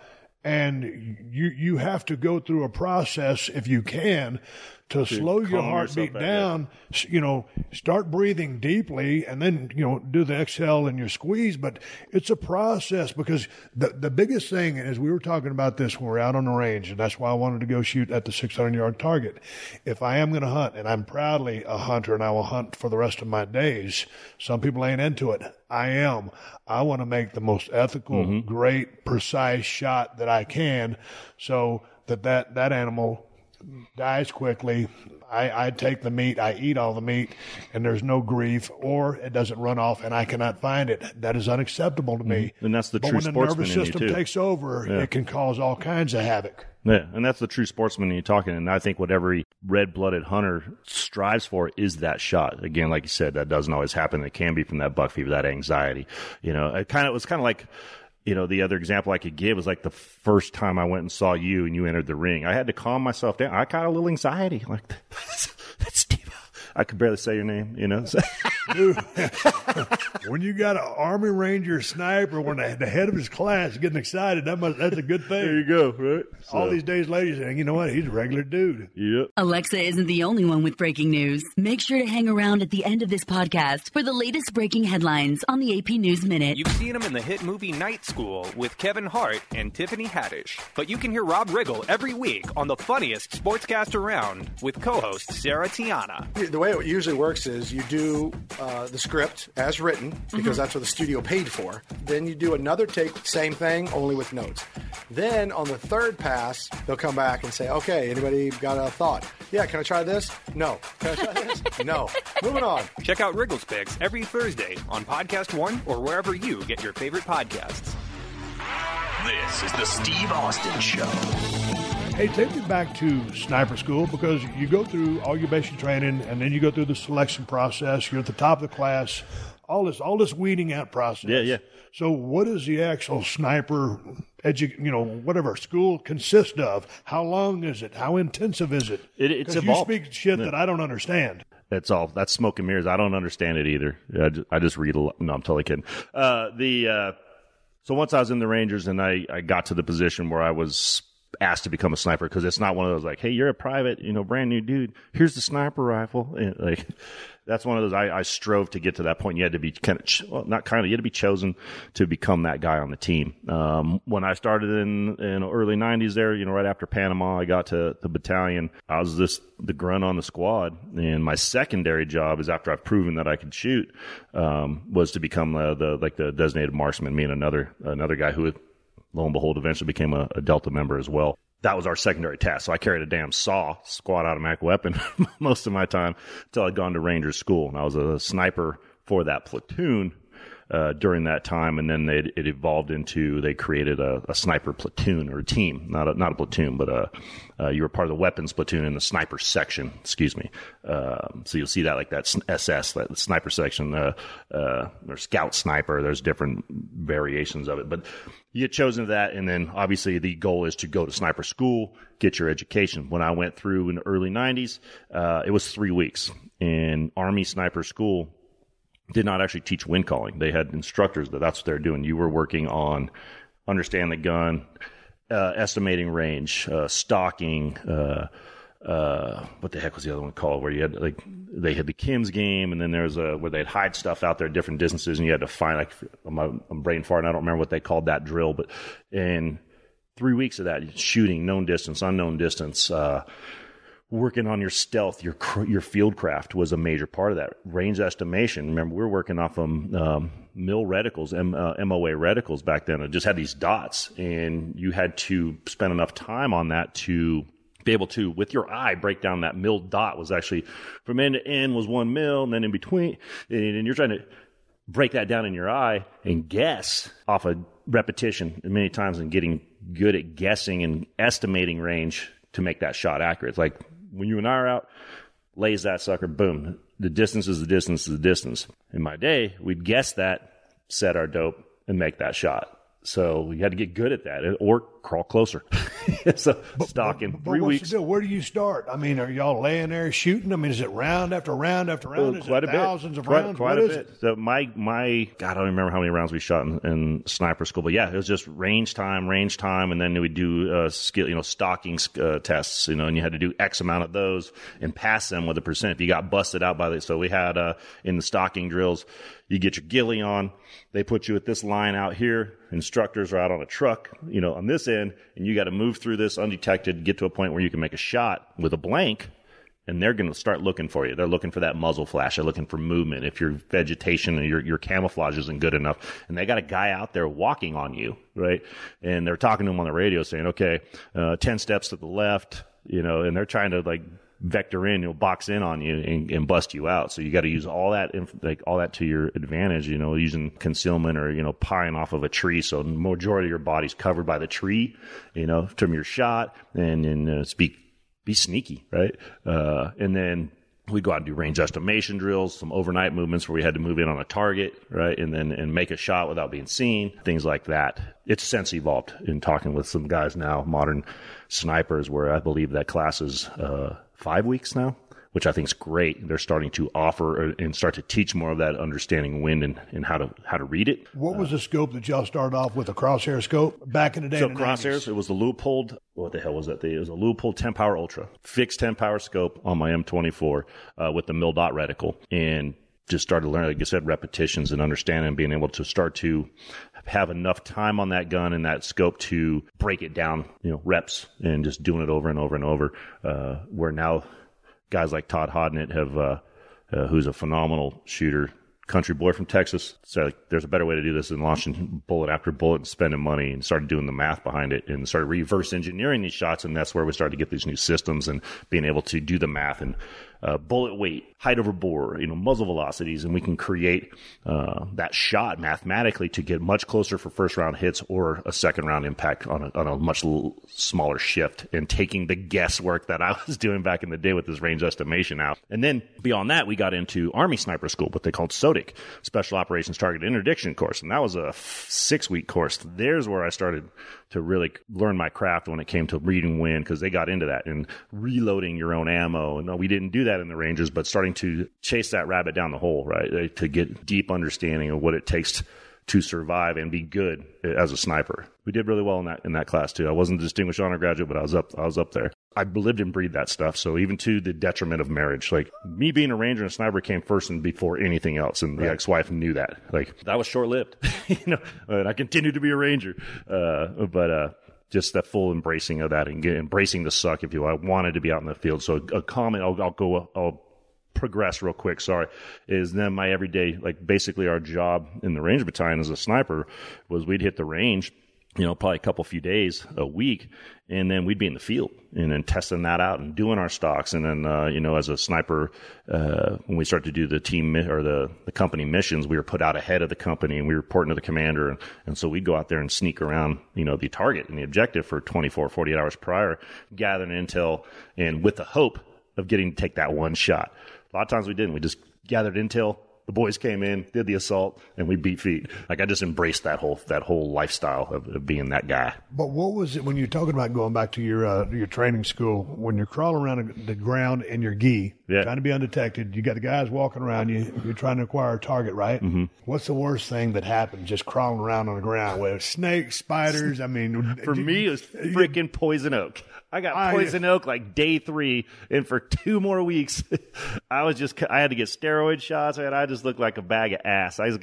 And you have to go through a process, if you can, to slow your heartbeat down, start breathing deeply, and then, do the exhale and your squeeze. But it's a process, because the biggest thing, as we were talking about this when we're out on the range, and that's why I wanted to go shoot at the 600-yard target. If I am going to hunt, and I'm proudly a hunter, and I will hunt for the rest of my days, some people ain't into it. I am. I want to make the most ethical, great, precise shot that I can, so that animal dies quickly. I take the meat, I eat all the meat, and there's no grief, or it doesn't run off and I cannot find it. That is unacceptable to me. And that's the but true when the sportsman nervous in you, system too. takes over, it can cause all kinds of havoc. Yeah, and that's the true sportsman you're talking. And I think what every red-blooded hunter strives for is that shot. Again, like you said, that doesn't always happen. It can be from that buck fever, that anxiety. It was kind of like, the other example I could give was like the first time I went and saw you and you entered the ring. I had to calm myself down. I got a little anxiety. Like, that's Steve. I could barely say your name, Dude, when you got an Army Ranger sniper, when the head of his class is getting excited, that's a good thing. There you go, right? All these days later, you're saying, you know what? He's a regular dude. Yep. Alexa isn't the only one with breaking news. Make sure to hang around at the end of this podcast for the latest breaking headlines on the AP News Minute. You've seen him in the hit movie Night School with Kevin Hart and Tiffany Haddish. But you can hear Rob Riggle every week on the funniest sportscast around with co-host Sarah Tiana. The way it usually works is you do the script as written, because that's what the studio paid for. Then you do another take, same thing, only with notes. Then on the third pass, they'll come back and say, okay, anybody got a thought? Yeah, can I try this? No. Can I try this? No. Moving on. Check out Riggle's Picks every Thursday on Podcast One or wherever you get your favorite podcasts. This is the Steve Austin Show. Hey, take me back to sniper school, because you go through all your basic training, and then you go through the selection process. You're at the top of the class. All this weeding out process. Yeah. So, what does the actual sniper whatever school consist of? How long is it? How intensive is it? It's you evolved. speak shit that I don't understand. That's that's smoke and mirrors. I don't understand it either. I just read a lot. No, I'm totally kidding. So once I was in the Rangers and I got to the position where I was asked to become a sniper, because it's not one of those like, hey, you're a private, brand new dude, here's the sniper rifle. And that's one of those. I strove to get to that point. You had to be you had to be chosen to become that guy on the team. When I started in early 90s there, right after Panama, I got to the battalion. I was the grunt on the squad, and my secondary job is, after I've proven that I could shoot, was to become the designated marksman. Me and another guy who, lo and behold, eventually became a Delta member as well. That was our secondary task. So I carried a damn squad automatic weapon most of my time until I'd gone to Ranger school. And I was a sniper for that platoon during that time. And then it evolved into, they created a sniper platoon, or a team, not a platoon, but you were part of the weapons platoon in the sniper section, excuse me. So you'll see that, like that SS, that sniper section, or scout sniper. There's different variations of it, but you get chosen to that. And then obviously the goal is to go to sniper school, get your education. When I went through in the early 90s, it was 3 weeks. In Army sniper school, did not actually teach wind calling. They had instructors that's what they're doing. You were working on understanding the gun, estimating range, stalking, what the heck was the other one called, where you had they had the Kim's game, and then there's where they'd hide stuff out there at different distances, and you had to find, I'm brain farting, I don't remember what they called that drill, but in 3 weeks of that, shooting, known distance, unknown distance, working on your stealth, your fieldcraft was a major part of that. Range estimation. Remember, we were working off of MIL reticles, MOA reticles back then. It just had these dots, and you had to spend enough time on that to be able to, with your eye, break down that MIL dot. Was actually from end to end was 1 mil, and then in between, and you're trying to break that down in your eye and guess off of repetition many times, and getting good at guessing and estimating range to make that shot accurate. It's like, when you and I are out, lays that sucker, boom. The distance is the distance is the distance. In my day, we'd guess that, set our dope, and make that shot. So we had to get good at that, or crawl closer. So stalking, But 3 what's weeks. the deal? Where do you start? I mean, are y'all laying there shooting? I mean, is it round after round after round? Is Quite it a bit. thousands of rounds? Quite What a is bit. it? So my God, I don't remember how many rounds we shot in sniper school, but yeah, it was just range time, and then we do skill, stalking tests, and you had to do X amount of those and pass them with a percent. If you got busted out by so we had in the stalking drills, you get your ghillie on, they put you at this line out here. Instructors are out on a truck, on this end, and you got to move through this undetected, get to a point where you can make a shot with a blank. And they're going to start looking for you. They're looking for that muzzle flash. They're looking for movement. If your vegetation and your camouflage isn't good enough, and they got a guy out there walking on you, right? And they're talking to him on the radio saying, okay, 10 steps to the left, and they're trying to vector in, box in on you and bust you out. So you got to use all that, all that to your advantage, using concealment or, pieing off of a tree. So the majority of your body's covered by the tree, from your shot and be sneaky, right? And then we go out and do range estimation drills, some overnight movements where we had to move in on a target, right? And make a shot without being seen, things like that. It's since evolved in talking with some guys now, modern snipers, where I believe that class is 5 weeks now, which I think is great. They're starting to offer and start to teach more of that understanding wind and how to read it. What was the scope that y'all started off with, a crosshair scope back in the day? So in the crosshairs, 90s? it was the Leupold. What the hell was that? It was a Leupold 10 power ultra, fixed 10 power scope on my M24 with the mil dot reticle, and just started learning, like I said, repetitions and understanding and being able to start to have enough time on that gun and that scope to break it down, reps, and just doing it over and over and over. Where now guys like Todd Hodnett have, who's a phenomenal shooter, country boy from Texas, said there's a better way to do this than launching bullet after bullet and spending money, and started doing the math behind it and started reverse engineering these shots. And that's where we started to get these new systems and being able to do the math and bullet weight, height over bore, muzzle velocities, and we can create that shot mathematically to get much closer for first round hits or a second round impact on a much smaller shift, and taking the guesswork that I was doing back in the day with this range estimation out. And then beyond that, we got into Army Sniper School, what they called SOTIC, Special Operations Target Interdiction course, and that was a 6-week course. There's where I started to really learn my craft when it came to reading wind, because they got into that and reloading your own ammo. And we didn't do that in the Rangers, but starting to chase that rabbit down the hole, right? To get deep understanding of what it takes to survive and be good as a sniper. We did really well in that class too. I wasn't a distinguished honor graduate, but I was up there. I lived and breathed that stuff. So even to the detriment of marriage, like me being a Ranger and a sniper came first and before anything else. And the ex-wife knew that. Like that was short lived, and I continued to be a Ranger. But just that full embracing of that and embracing the suck, if you will. I wanted to be out in the field. So a comment, I'll progress real quick, is then my everyday, basically our job in the Ranger Battalion as a sniper was we'd hit the range, probably a few days a week, and then we'd be in the field and then testing that out and doing our stocks. And then, as a sniper, when we started to do the team or the company missions, we were put out ahead of the company and we were reporting to the commander. And so we'd go out there and sneak around, the target and the objective for 24, 48 hours prior, gathering intel and with the hope of getting to take that one shot. A lot of times we didn't. We just gathered intel. The boys came in, did the assault, and we beat feet. I just embraced that whole lifestyle of being that guy. But what was it when you're talking about going back to your training school, when you're crawling around the ground in your gi, trying to be undetected, you got the guys walking around you, you're trying to acquire a target, right? Mm-hmm. What's the worst thing that happened just crawling around on the ground with snakes, spiders? I mean, for me, it was freaking poison oak. I got poison oak day 3, and for 2 more weeks, I had to get steroid shots, and I just looked like a bag of ass. I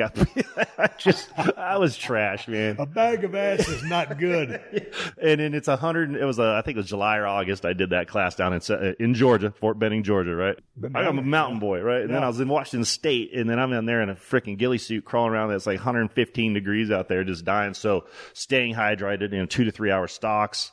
was trash, man. A bag of ass is not good. And then it's 100. It was I think it was July or August. I did that class down in Georgia, Fort Benning, Georgia, right? I'm a mountain boy, right? And then I was in Washington State, and then I'm in there in a freaking ghillie suit crawling around. That's 115 degrees out there, just dying. So staying hydrated, 2 to 3 hour stalks.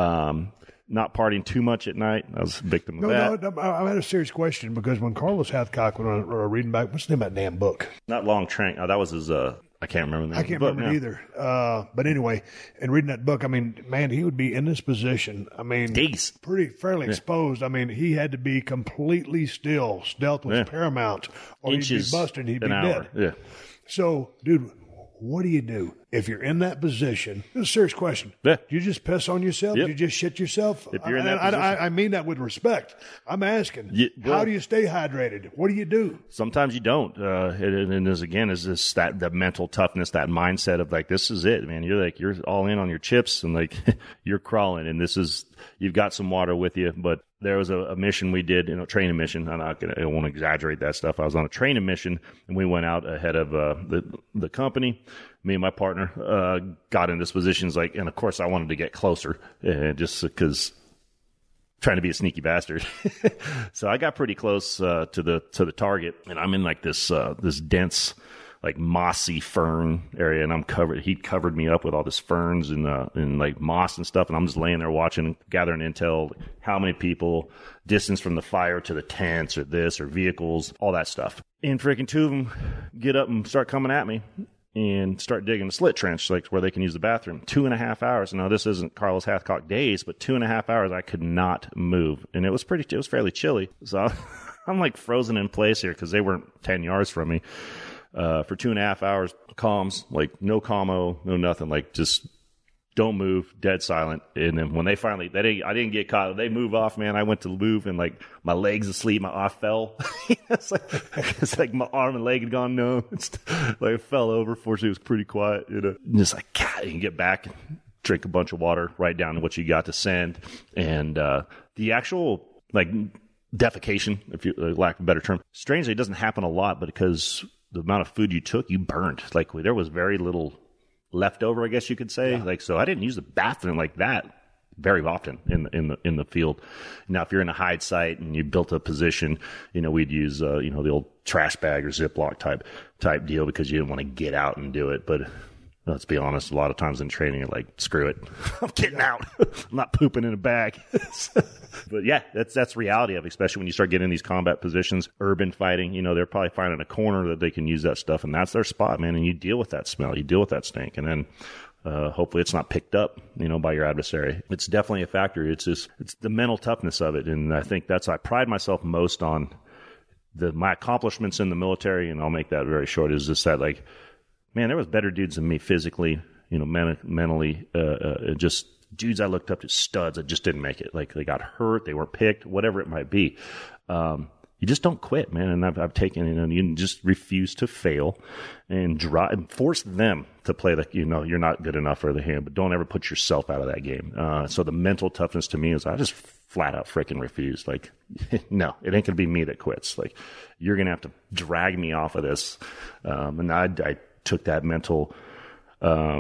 Not partying too much at night. I was a victim of that. No, I had a serious question, because when Carlos Hathcock went on reading back, what's the name of that damn book? Not Long Trank. That was his, I can't remember the name. I can't remember it either. But anyway, in reading that book, man, he would be in this position. Days. Fairly exposed. He had to be completely still. Stealth was paramount, or Inches he'd be busted, he'd be an hour. dead. Yeah. So, dude, what do you do if you're in that position? It's a serious question. Yeah. Do you just piss on yourself? Yep. Do you just shit yourself? If you're in that position. I mean that with respect. I'm asking, how do you stay hydrated? What do you do? Sometimes you don't. And there's, again, is this the mental toughness, that mindset of like, this is it, man. You're all in on your chips and like you're crawling, and you've got some water with you. But there was a mission we did, training mission. I won't exaggerate that stuff. I was on a training mission, and we went out ahead of the company. Me and my partner got in this positions, and of course I wanted to get closer, just because trying to be a sneaky bastard. So I got pretty close to the target, and I'm in like this dense, like mossy fern area, and I'm covered. He covered me up with all this ferns and like moss and stuff, and I'm just laying there watching, gathering intel, how many people, distance from the fire to the tents or this or vehicles, all that stuff. And freaking two of them get up and start coming at me and start digging a slit trench, like where they can use the bathroom. 2.5 hours. Now this isn't Carlos Hathcock days, but 2.5 hours I could not move, and it was fairly chilly. So I'm like frozen in place here because they weren't 10 yards from me. For 2.5 hours, comms, like no commo, no nothing, like just don't move, dead silent. And then when they finally, I didn't get caught. They move off, man. I went to move and like my leg's asleep, my arm fell. it's like my arm and leg had gone numb. Like it fell over. Fortunately, it was pretty quiet. Just like, God, you can get back, drink a bunch of water, write down what you got to send. And the actual like defecation, if you lack of a better term, strangely, it doesn't happen a lot, but because the amount of food you took, you burned. Like there was very little leftover, I guess you could say. Yeah. So I didn't use the bathroom like that very often in the field. Now, if you're in a hide site and you built a position, we'd use the old trash bag or Ziploc type deal because you didn't want to get out and do it. But let's be honest, a lot of times in training, you're like, screw it, I'm getting out. I'm not pooping in a bag. But yeah, that's reality of it, especially when you start getting in these combat positions, urban fighting. They're probably finding a corner that they can use that stuff, and that's their spot, man. And you deal with that smell, you deal with that stink, and then hopefully it's not picked up, by your adversary. It's definitely a factor. It's the mental toughness of it, and I think I pride myself most on my accomplishments in the military, and I'll make that very short. Is just that, like, man, there was better dudes than me physically, mentally, just dudes I looked up to, studs that just didn't make it. Like they got hurt, they weren't picked, whatever it might be. You just don't quit, man. And I've taken, you just refuse to fail and force them to play you're not good enough for the hand, but don't ever put yourself out of that game. So the mental toughness to me is I just flat out freaking refuse. Like, no, it ain't gonna be me that quits. Like, you're gonna have to drag me off of this. And I took that mental, that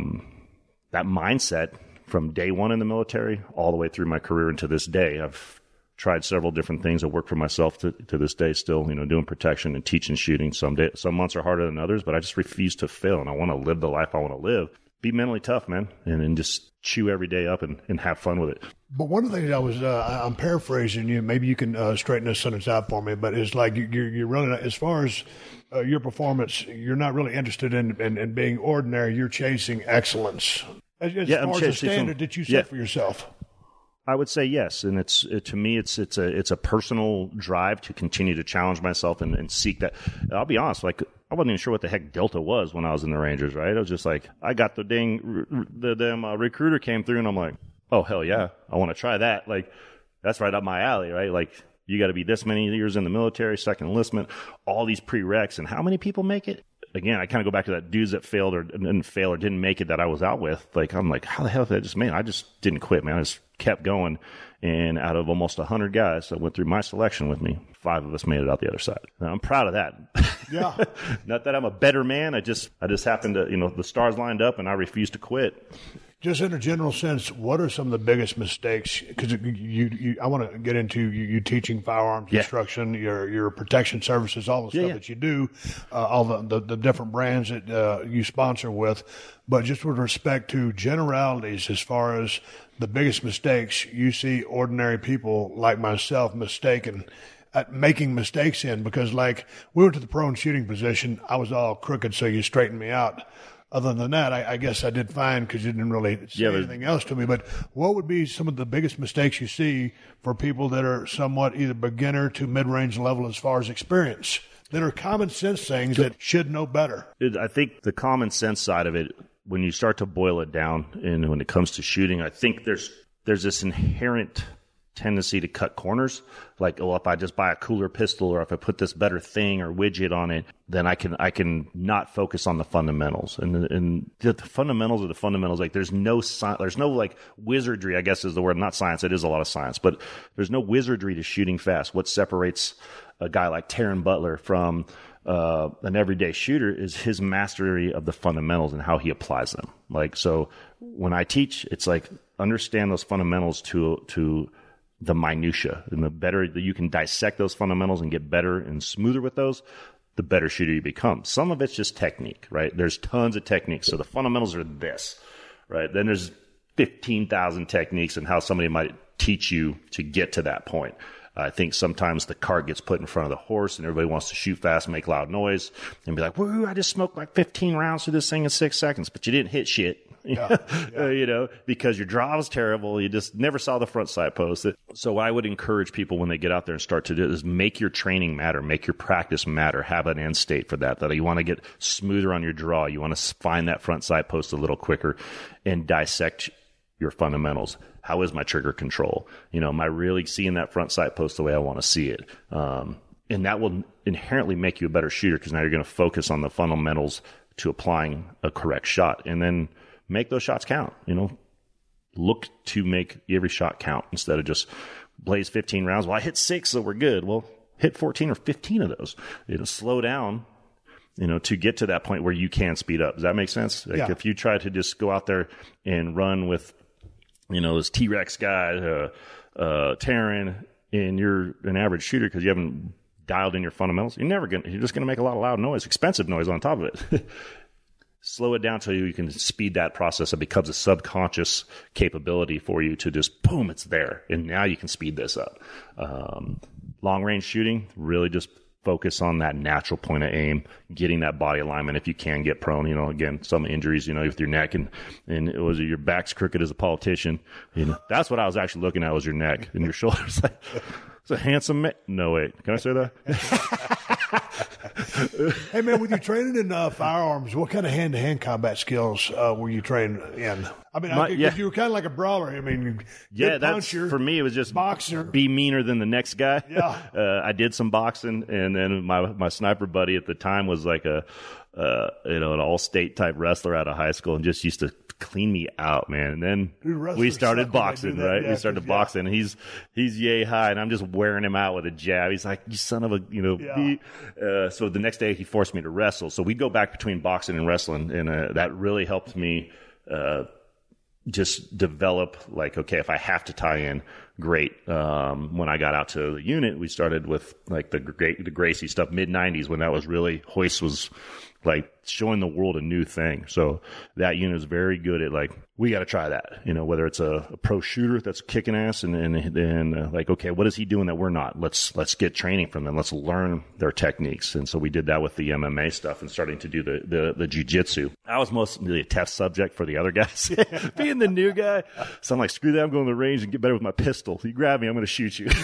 mindset from day one in the military all the way through my career and to this day. I've tried several different things. I work for myself to this day still, doing protection and teaching shooting. Some months are harder than others, but I just refuse to fail, and I want to live the life I want to live. Be mentally tough, man, and just chew every day up and have fun with it. But one of the things I'm paraphrasing you, maybe you can straighten this sentence out for me, but it's like you're really not, as far as your performance, you're not really interested in being ordinary. You're chasing excellence. As far as the standard that you set for yourself. I would say yes, and to me it's a personal drive to continue to challenge myself and seek that. I'll be honest, like I wasn't even sure what the heck Delta was when I was in the Rangers, right? I was just like, I got the damn recruiter came through, and I'm like, oh hell yeah, I want to try that. Like that's right up my alley, right? Like you got to be this many years in the military, second enlistment, all these prereqs, and how many people make it? Again, I kind of go back to that dudes that failed or didn't make it that I was out with. Like, I'm like, how the hell did I just, man, I just didn't quit, man. I just kept going. And out of almost 100 guys that went through my selection with me, 5 of us made it out the other side. And I'm proud of that. Yeah. Not that I'm a better man. I just happened to, the stars lined up and I refused to quit. Just in a general sense, what are some of the biggest mistakes? Because I want to get into you teaching firearms instruction, your protection services, all the stuff that you do, all the different brands that you sponsor with. But just with respect to generalities, as far as the biggest mistakes you see ordinary people like myself making mistakes in, because like we went to the prone shooting position, I was all crooked, so you straightened me out. Other than that, I guess I did fine because you didn't really say anything else to me. But what would be some of the biggest mistakes you see for people that are somewhat either beginner to mid-range level as far as experience that are common sense things that should know better? I think the common sense side of it, when you start to boil it down, and when it comes to shooting, I think there's this inherent tendency to cut corners. Like, well, if I just buy a cooler pistol, or if I put this better thing or widget on it, then I can not focus on the fundamentals. And the fundamentals are the fundamentals. Like, there's no like wizardry, I guess is the word. Not science. It is a lot of science, but there's no wizardry to shooting fast. What separates a guy like Taron Butler from an everyday shooter is his mastery of the fundamentals and how he applies them. Like, so when I teach, it's like, understand those fundamentals to the minutia, and the better that you can dissect those fundamentals and get better and smoother with those, the better shooter you become. Some of it's just technique, right? There's tons of techniques. So the fundamentals are this, right? Then there's 15,000 techniques and how somebody might teach you to get to that point. I think sometimes the cart gets put in front of the horse and everybody wants to shoot fast, make loud noise, and be like, woo, I just smoked like 15 rounds through this thing in 6 seconds, but you didn't hit shit. Yeah. Because your draw was terrible. You just never saw the front sight post. So what I would encourage people when they get out there and start to do it is make your training matter, make your practice matter, have an end state for that you want to get smoother on your draw. You want to find that front sight post a little quicker and dissect your fundamentals. How is my trigger control? Am I really seeing that front sight post the way I want to see it? And that will inherently make you a better shooter, because now you're going to focus on the fundamentals to applying a correct shot, and then make those shots count. Look to make every shot count instead of just blaze 15 rounds. Well, I hit 6, so we're good. Well, hit 14 or 15 of those. Slow down, to get to that point where you can speed up. Does that make sense? Like, if you try to just go out there and run with, this T-Rex guy, Taron, and you're an average shooter because you haven't dialed in your fundamentals, you're just going to make a lot of loud noise, expensive noise on top of it. Slow it down so you can speed that process. It becomes a subconscious capability for you to just, boom, it's there. And now you can speed this up. Long range shooting, really just focus on that natural point of aim, getting that body alignment. If you can get prone, again, some injuries, with your neck and it was your back's crooked as a politician. That's what I was actually looking at, was your neck and your shoulders. Like, it's a handsome man. No, wait, can I say that? Hey, man, with you training in firearms, what kind of hand-to-hand combat skills were you trained in? I mean, you were kind of like a brawler. I mean, puncher, for me, it was just boxer. Be meaner than the next guy. Yeah. I did some boxing, and then my sniper buddy at the time was like an all-state type wrestler out of high school, and just used to clean me out, man. And then we started boxing, right? We started boxing. And he's yay high, and I'm just wearing him out with a jab. He's like, you son of a, so the next day he forced me to wrestle. So we'd go back between boxing and wrestling, and that really helped me just develop, like, okay, if I have to tie in, great. When I got out to the unit, we started with like the Gracie stuff, mid-90s, when that was really, Hoist was like showing the world a new thing. So that unit is very good at like, we got to try that, whether it's a pro shooter that's kicking ass and like, okay, what is he doing that we're not? Let's get training from them. Let's learn their techniques. And so we did that with the MMA stuff and starting to do the jiu-jitsu. I was mostly a test subject for the other guys, being the new guy. So I'm like, screw that. I'm going to the range and get better with my pistol. You grab me, I'm going to shoot you.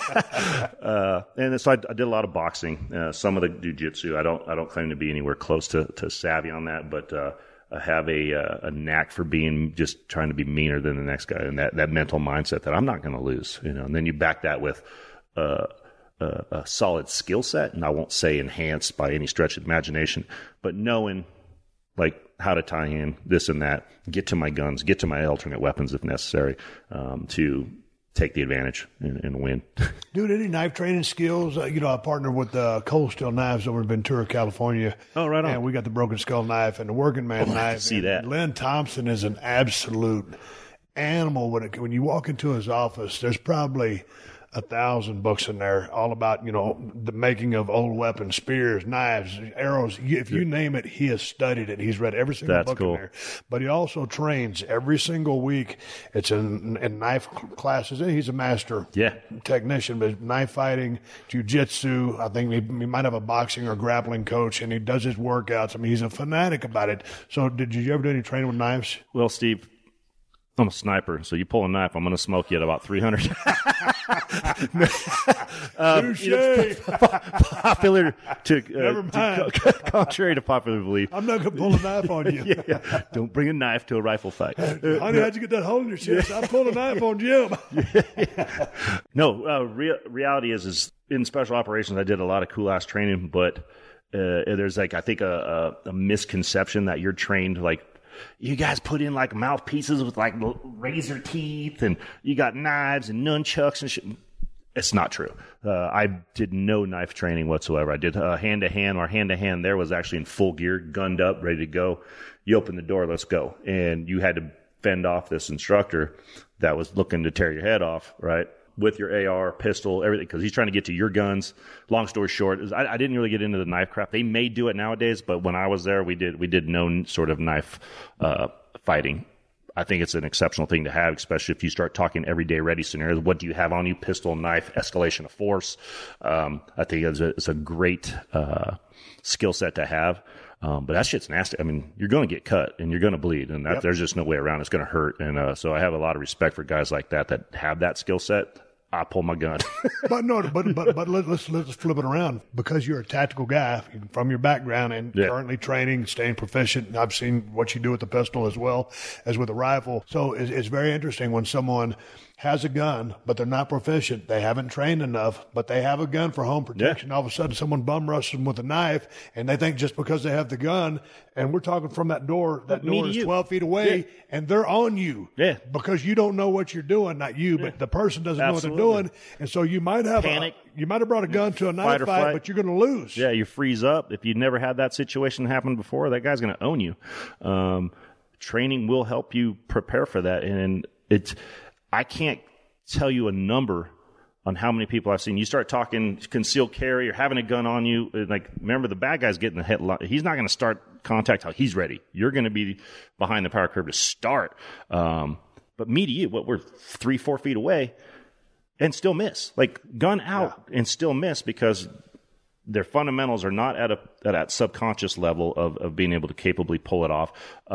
And so I did a lot of boxing, some of the jiu-jitsu. I don't claim to be anywhere close to savvy on that, but I have a knack for just trying to be meaner than the next guy, and that mental mindset that I'm not going to lose, and then you back that with a solid skill set, and I won't say enhanced by any stretch of imagination, but knowing like how to tie in this and that, get to my guns, get to my alternate weapons if necessary, to take the advantage and win. Dude, any knife training skills? I partnered with Cold Steel Knives over in Ventura, California. Oh, right on. And we got the Broken Skull knife and the Working Man knife. I can see that. Len Thompson is an absolute animal. When you walk into his office, there's probably 1,000 books in there, all about, the making of old weapons, spears, knives, arrows. If you name it, he has studied it. He's read every single book in there. But he also trains every single week. It's in knife classes. And he's a master technician, but knife fighting, jiu-jitsu. I think he might have a boxing or grappling coach, and he does his workouts. I mean, he's a fanatic about it. So did you ever do any training with knives? Well, Steve, I'm a sniper, so you pull a knife, I'm going to smoke you at about 300. Popular contrary to popular belief. I'm not going to pull a knife on you. Yeah. Don't bring a knife to a rifle fight. Honey, how'd you get that hole in your chest? I pulled a knife on Jim. No, reality is in special operations, I did a lot of cool-ass training, but there's like, I think a misconception that you're trained like, you guys put in like mouthpieces with like razor teeth and you got knives and nunchucks and shit. It's not true. I did no knife training whatsoever. I did hand-to-hand. Our hand-to-hand there was actually in full gear, gunned up, ready to go. You open the door, let's go. And you had to fend off this instructor that was looking to tear your head off, right? With your AR, pistol, everything, because he's trying to get to your guns. Long story short, I didn't really get into the knife crap. They may do it nowadays, but when I was there, we did no sort of knife fighting. I think it's an exceptional thing to have, especially if you start talking everyday ready scenarios. What do you have on you? Pistol, knife, escalation of force. I think it's a great skill set to have. But that shit's nasty. I mean, you're going to get cut and you're going to bleed, and there's just no way around. It's going to hurt. And so I have a lot of respect for guys like that have that skill set. I pull my gun. But let's flip it around. Because you're a tactical guy from your background and currently training, staying proficient. I've seen what you do with the pistol as well as with the rifle. So it's very interesting when someone has a gun, but they're not proficient. They haven't trained enough, but they have a gun for home protection. All of a sudden, someone bum rushes them with a knife, and they think just because they have the gun, and we're talking from that door is 12 feet away, and they're on you. Yeah. Because you don't know what you're doing, not you, but the person doesn't know what they're doing. And so you might have panic. You might have brought a gun to a knife fight, but you're going to lose. Yeah, you freeze up. If you never had that situation happen before, that guy's going to own you. Training will help you prepare for that, and I can't tell you a number on how many people I've seen. You start talking concealed carry or having a gun on you. Like, remember, the bad guy's getting the head. He's not going to start contact until he's ready. You're going to be behind the power curve to start. But me to you, we're 3-4 feet away and still miss. Like, gun out and still miss because their fundamentals are not at that subconscious level of being able to capably pull it off,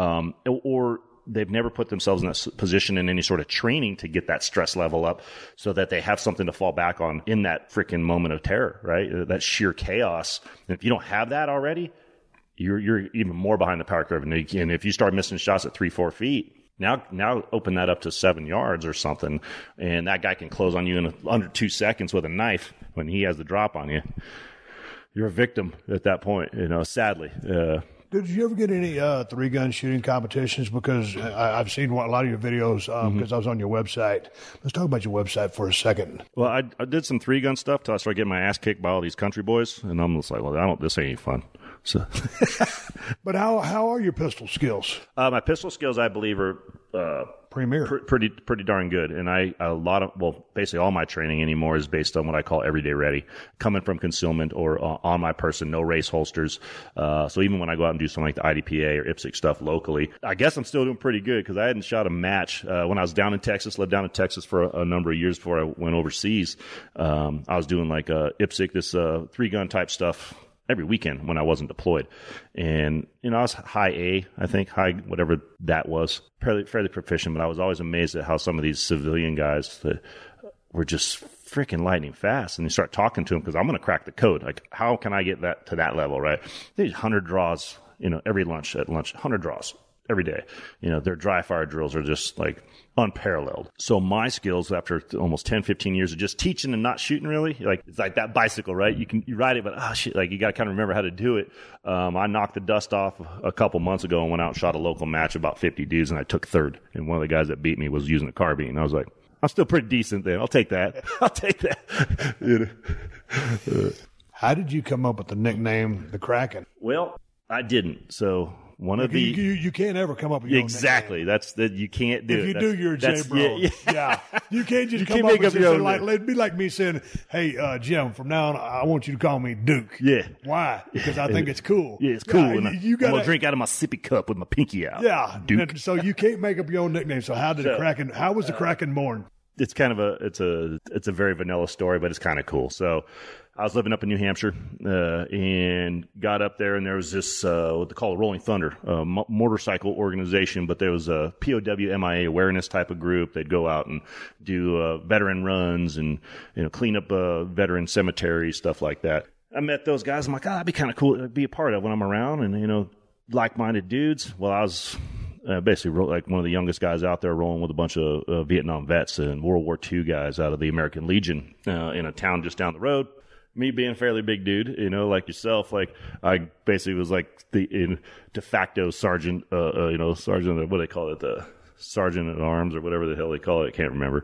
or they've never put themselves in that position in any sort of training to get that stress level up so that they have something to fall back on in that freaking moment of terror, right? That sheer chaos. And if you don't have that already, you're even more behind the power curve. And if you start missing shots at 3-4 feet, now open that up to 7 yards or something, and that guy can close on you in under 2 seconds with a knife when he has the drop on you. You're a victim at that point, sadly. Did you ever get any 3-gun shooting competitions? Because I've seen a lot of your videos because I was on your website. Let's talk about your website for a second. Well, I did some 3-gun stuff till I started getting my ass kicked by all these country boys, and I'm just like, well, this ain't any fun. So, but how are your pistol skills? My pistol skills, I believe, are premier, pretty darn good. And basically all my training anymore is based on what I call everyday ready, coming from concealment or on my person, no race holsters. So even when I go out and do something like the IDPA or IPSC stuff locally, I guess I'm still doing pretty good because I hadn't shot a match when I was down in Texas. Lived down in Texas for a number of years before I went overseas. I was doing like IPSC, this 3-gun type stuff every weekend when I wasn't deployed. And, I was high A, I think, high whatever that was, fairly proficient, but I was always amazed at how some of these civilian guys that were just freaking lightning fast. And you start talking to them because I'm going to crack the code. Like, how can I get that to that level, right? These 100 draws, every lunch, 100 draws every day. Their dry fire drills are just like unparalleled. So my skills after almost 10, 15 years of just teaching and not shooting really, like it's like that bicycle, right? You ride it, but like you got to kind of remember how to do it. I knocked the dust off a couple months ago and went out and shot a local match of about 50 dudes, and I took third. And one of the guys that beat me was using a carbine. I was like, I'm still pretty decent then. I'll take that. How did you come up with the nickname the Kraken? Well, I didn't. So one of you can't ever come up with your own nickname. That's you can't do. If you do, you're a J bro. Yeah. You can't just come make up your own. It'd be like me saying, "Hey, Jim, from now on, I want you to call me Duke." Yeah. Why? Because I think it's cool. Yeah, it's cool. I'm gonna drink out of my sippy cup with my pinky out. Yeah, Duke. So you can't make up your own nickname. So how did the Kraken? How was the Kraken born? It's kind of it's a very vanilla story, but it's kind of cool. So I was living up in New Hampshire and got up there, and there was this what they call a Rolling Thunder, motorcycle organization, but there was a POW MIA awareness type of group. They'd go out and do veteran runs and clean up veteran cemeteries, stuff like that. I met those guys. I'm like, that'd be kind of cool to be a part of when I'm around, and like-minded dudes. Well, I was basically like one of the youngest guys out there, rolling with a bunch of Vietnam vets and World War II guys out of the American Legion in a town just down the road. Me being a fairly big dude, like yourself, like I basically was like the de facto sergeant, sergeant, what do they call it, the sergeant at arms or whatever the hell they call it, I can't remember.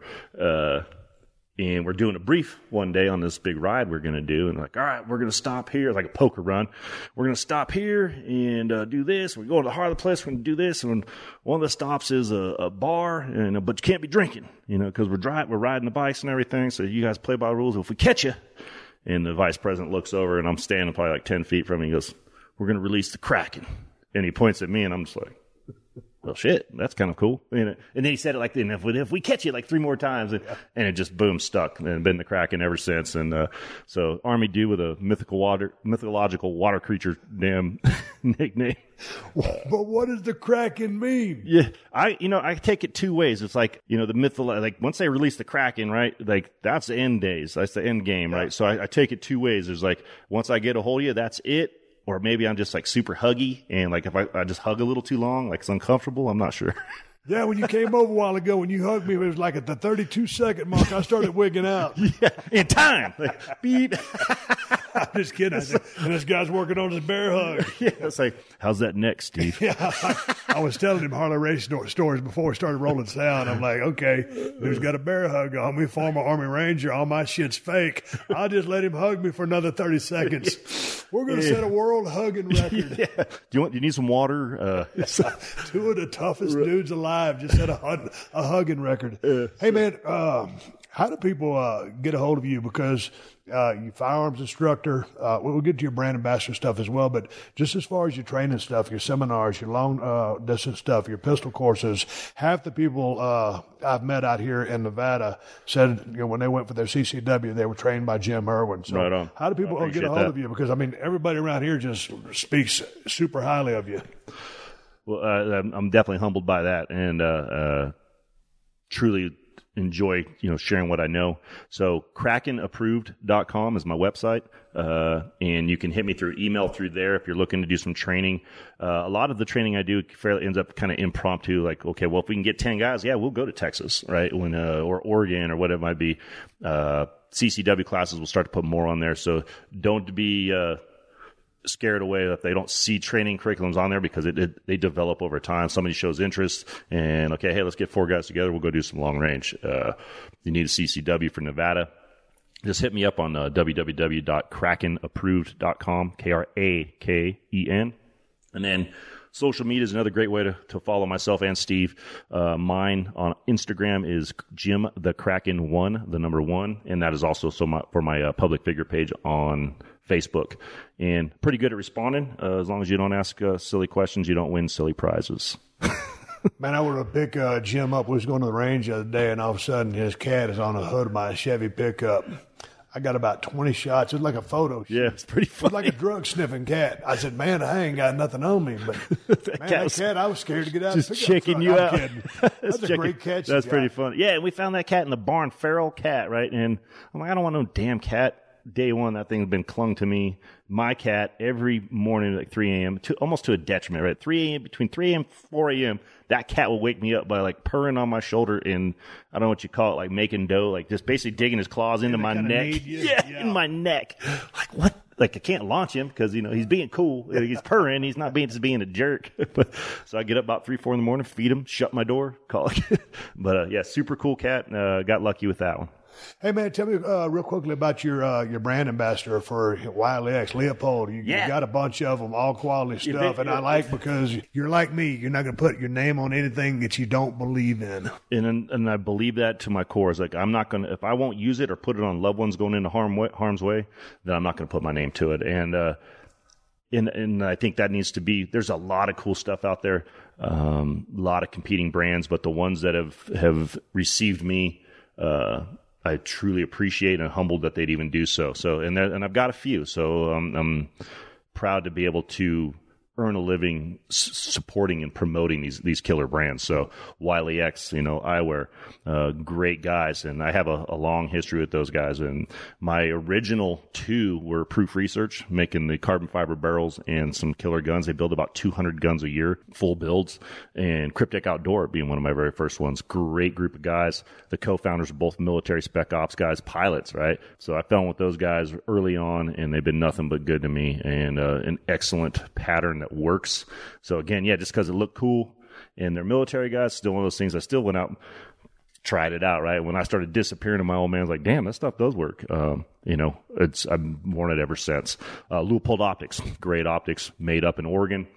And we're doing a brief one day on this big ride we're going to do. And like, all right, we're going to stop here. It's like a poker run. We're going to stop here and do this. We're going to the heart of the place. We're going to do this. And one of the stops is a bar, but you can't be drinking, because we're riding the bikes and everything. So you guys play by the rules. If we catch you, and the vice president looks over, and I'm standing probably like 10 feet from him. He goes, we're going to release the Kraken. And he points at me, and I'm just like, well, shit, that's kind of cool. And then he said it like, if we catch you like 3 more times, and it just boom, stuck, and been the Kraken ever since. And so Army dude with a mythological water creature damn nickname. But what does the Kraken mean? Yeah, I take it 2 ways. It's like, like once they release the Kraken, right? Like that's the end days. That's the end game, right? So I take it 2 ways. There's like, once I get a hold of you, that's it. Or maybe I'm just like super huggy, and like if I just hug a little too long, like it's uncomfortable, I'm not sure. Yeah, when you came over a while ago, when you hugged me, it was like at the 32-second mark, I started wigging out. Yeah, in time. Like, beep. I'm just kidding. And this guy's working on his bear hug. Yeah, it's like, how's that neck, Steve? Yeah, I was telling him Harley Race stories before we started rolling sound. I'm like, okay, dude's got a bear hug on me, former Army Ranger. All my shit's fake. I'll just let him hug me for another 30 seconds. We're going to set a world hugging record. Yeah. Do you need some water? 2 of the toughest dudes alive just set a hugging record. Hey, man, how do people get a hold of you? Because you firearms instructor, we'll get to your brand ambassador stuff as well, but just as far as your training stuff, your seminars, your long distance stuff, your pistol courses, half the people I've met out here in Nevada said when they went for their CCW, they were trained by Jim Irwin. So right on. How do people get a hold of you? Because, everybody around here just speaks super highly of you. Well, I'm definitely humbled by that, and truly enjoy sharing what I know. So KrakenApproved.com is my website, and you can hit me through email through there if you're looking to do some training. A lot of the training I do fairly ends up kind of impromptu, like, okay, well, if we can get 10 guys, yeah, we'll go to Texas, right? Or Oregon or whatever it might be. CCW classes will start to put more on there, so don't be scared away that they don't see training curriculums on there, because they develop over time. Somebody shows interest, and okay, hey, let's get 4 guys together. We'll go do some long range. You need a CCW for Nevada. Just hit me up on www.krakenapproved.com, KRAKEN. And then social media is another great way to follow myself and Steve. Mine on Instagram is Jim the Kraken 1, the number 1, and that is also for my public figure page on Facebook. And pretty good at responding. As long as you don't ask silly questions, you don't win silly prizes. Man, I would have picked Jim up. We was going to the range the other day, and all of a sudden his cat is on the hood of my Chevy pickup. I got about 20 shots. It's like a photo shoot. Yeah, it's pretty funny. It's like a drug-sniffing cat. I said, man, I ain't got nothing on me. But, that cat, I was scared to get out. Just checking you out. That's a great catch. That's pretty funny. Yeah, and we found that cat in the barn, feral cat, right? And I'm like, I don't want no damn cat. Day one, that thing's been clung to me. My cat, every morning at like 3 a.m., almost to a detriment, right? 3 a.m., between 3 a.m. and 4 a.m., that cat will wake me up by like purring on my shoulder and I don't know what you call it, like making dough, like just basically digging his claws into my neck. Yeah, in my neck. Like, what? Like, I can't launch him because, he's being cool. He's purring. He's not being a jerk. So I get up about 3, 4 in the morning, feed him, shut my door, call it. But, yeah, super cool cat. Got lucky with that one. Hey, man, tell me real quickly about your brand ambassador for Wiley X, Leopold. You got a bunch of them, all quality stuff, and I like because you're like me. You're not going to put your name on anything that you don't believe in. And I believe that to my core. It's like, I'm not going to, if I won't use it or put it on loved ones going into harm's way, then I'm not going to put my name to it. And I think that needs to be, there's a lot of cool stuff out there, a lot of competing brands, but the ones that have received me, I truly appreciate and humbled that they'd even do so. So, and I've got a few. So I'm proud to be able to earn a living supporting and promoting these killer brands. So Wiley X, eyewear, great guys. And I have a long history with those guys. And my original 2 were Proof Research, making the carbon fiber barrels and some killer guns. They build about 200 guns a year, full builds. And Cryptek Outdoor being one of my very first ones. Great group of guys. The co-founders are both military spec ops guys, pilots, right? So I fell in with those guys early on, and they've been nothing but good to me, and an excellent pattern that works. So again, just because it looked cool, and they're military guys, still one of those things. I still went out, tried it out, right? When I started disappearing in my old man, I was like, damn, that stuff does work. I've worn it ever since. Leupold Optics, great optics, made up in Oregon,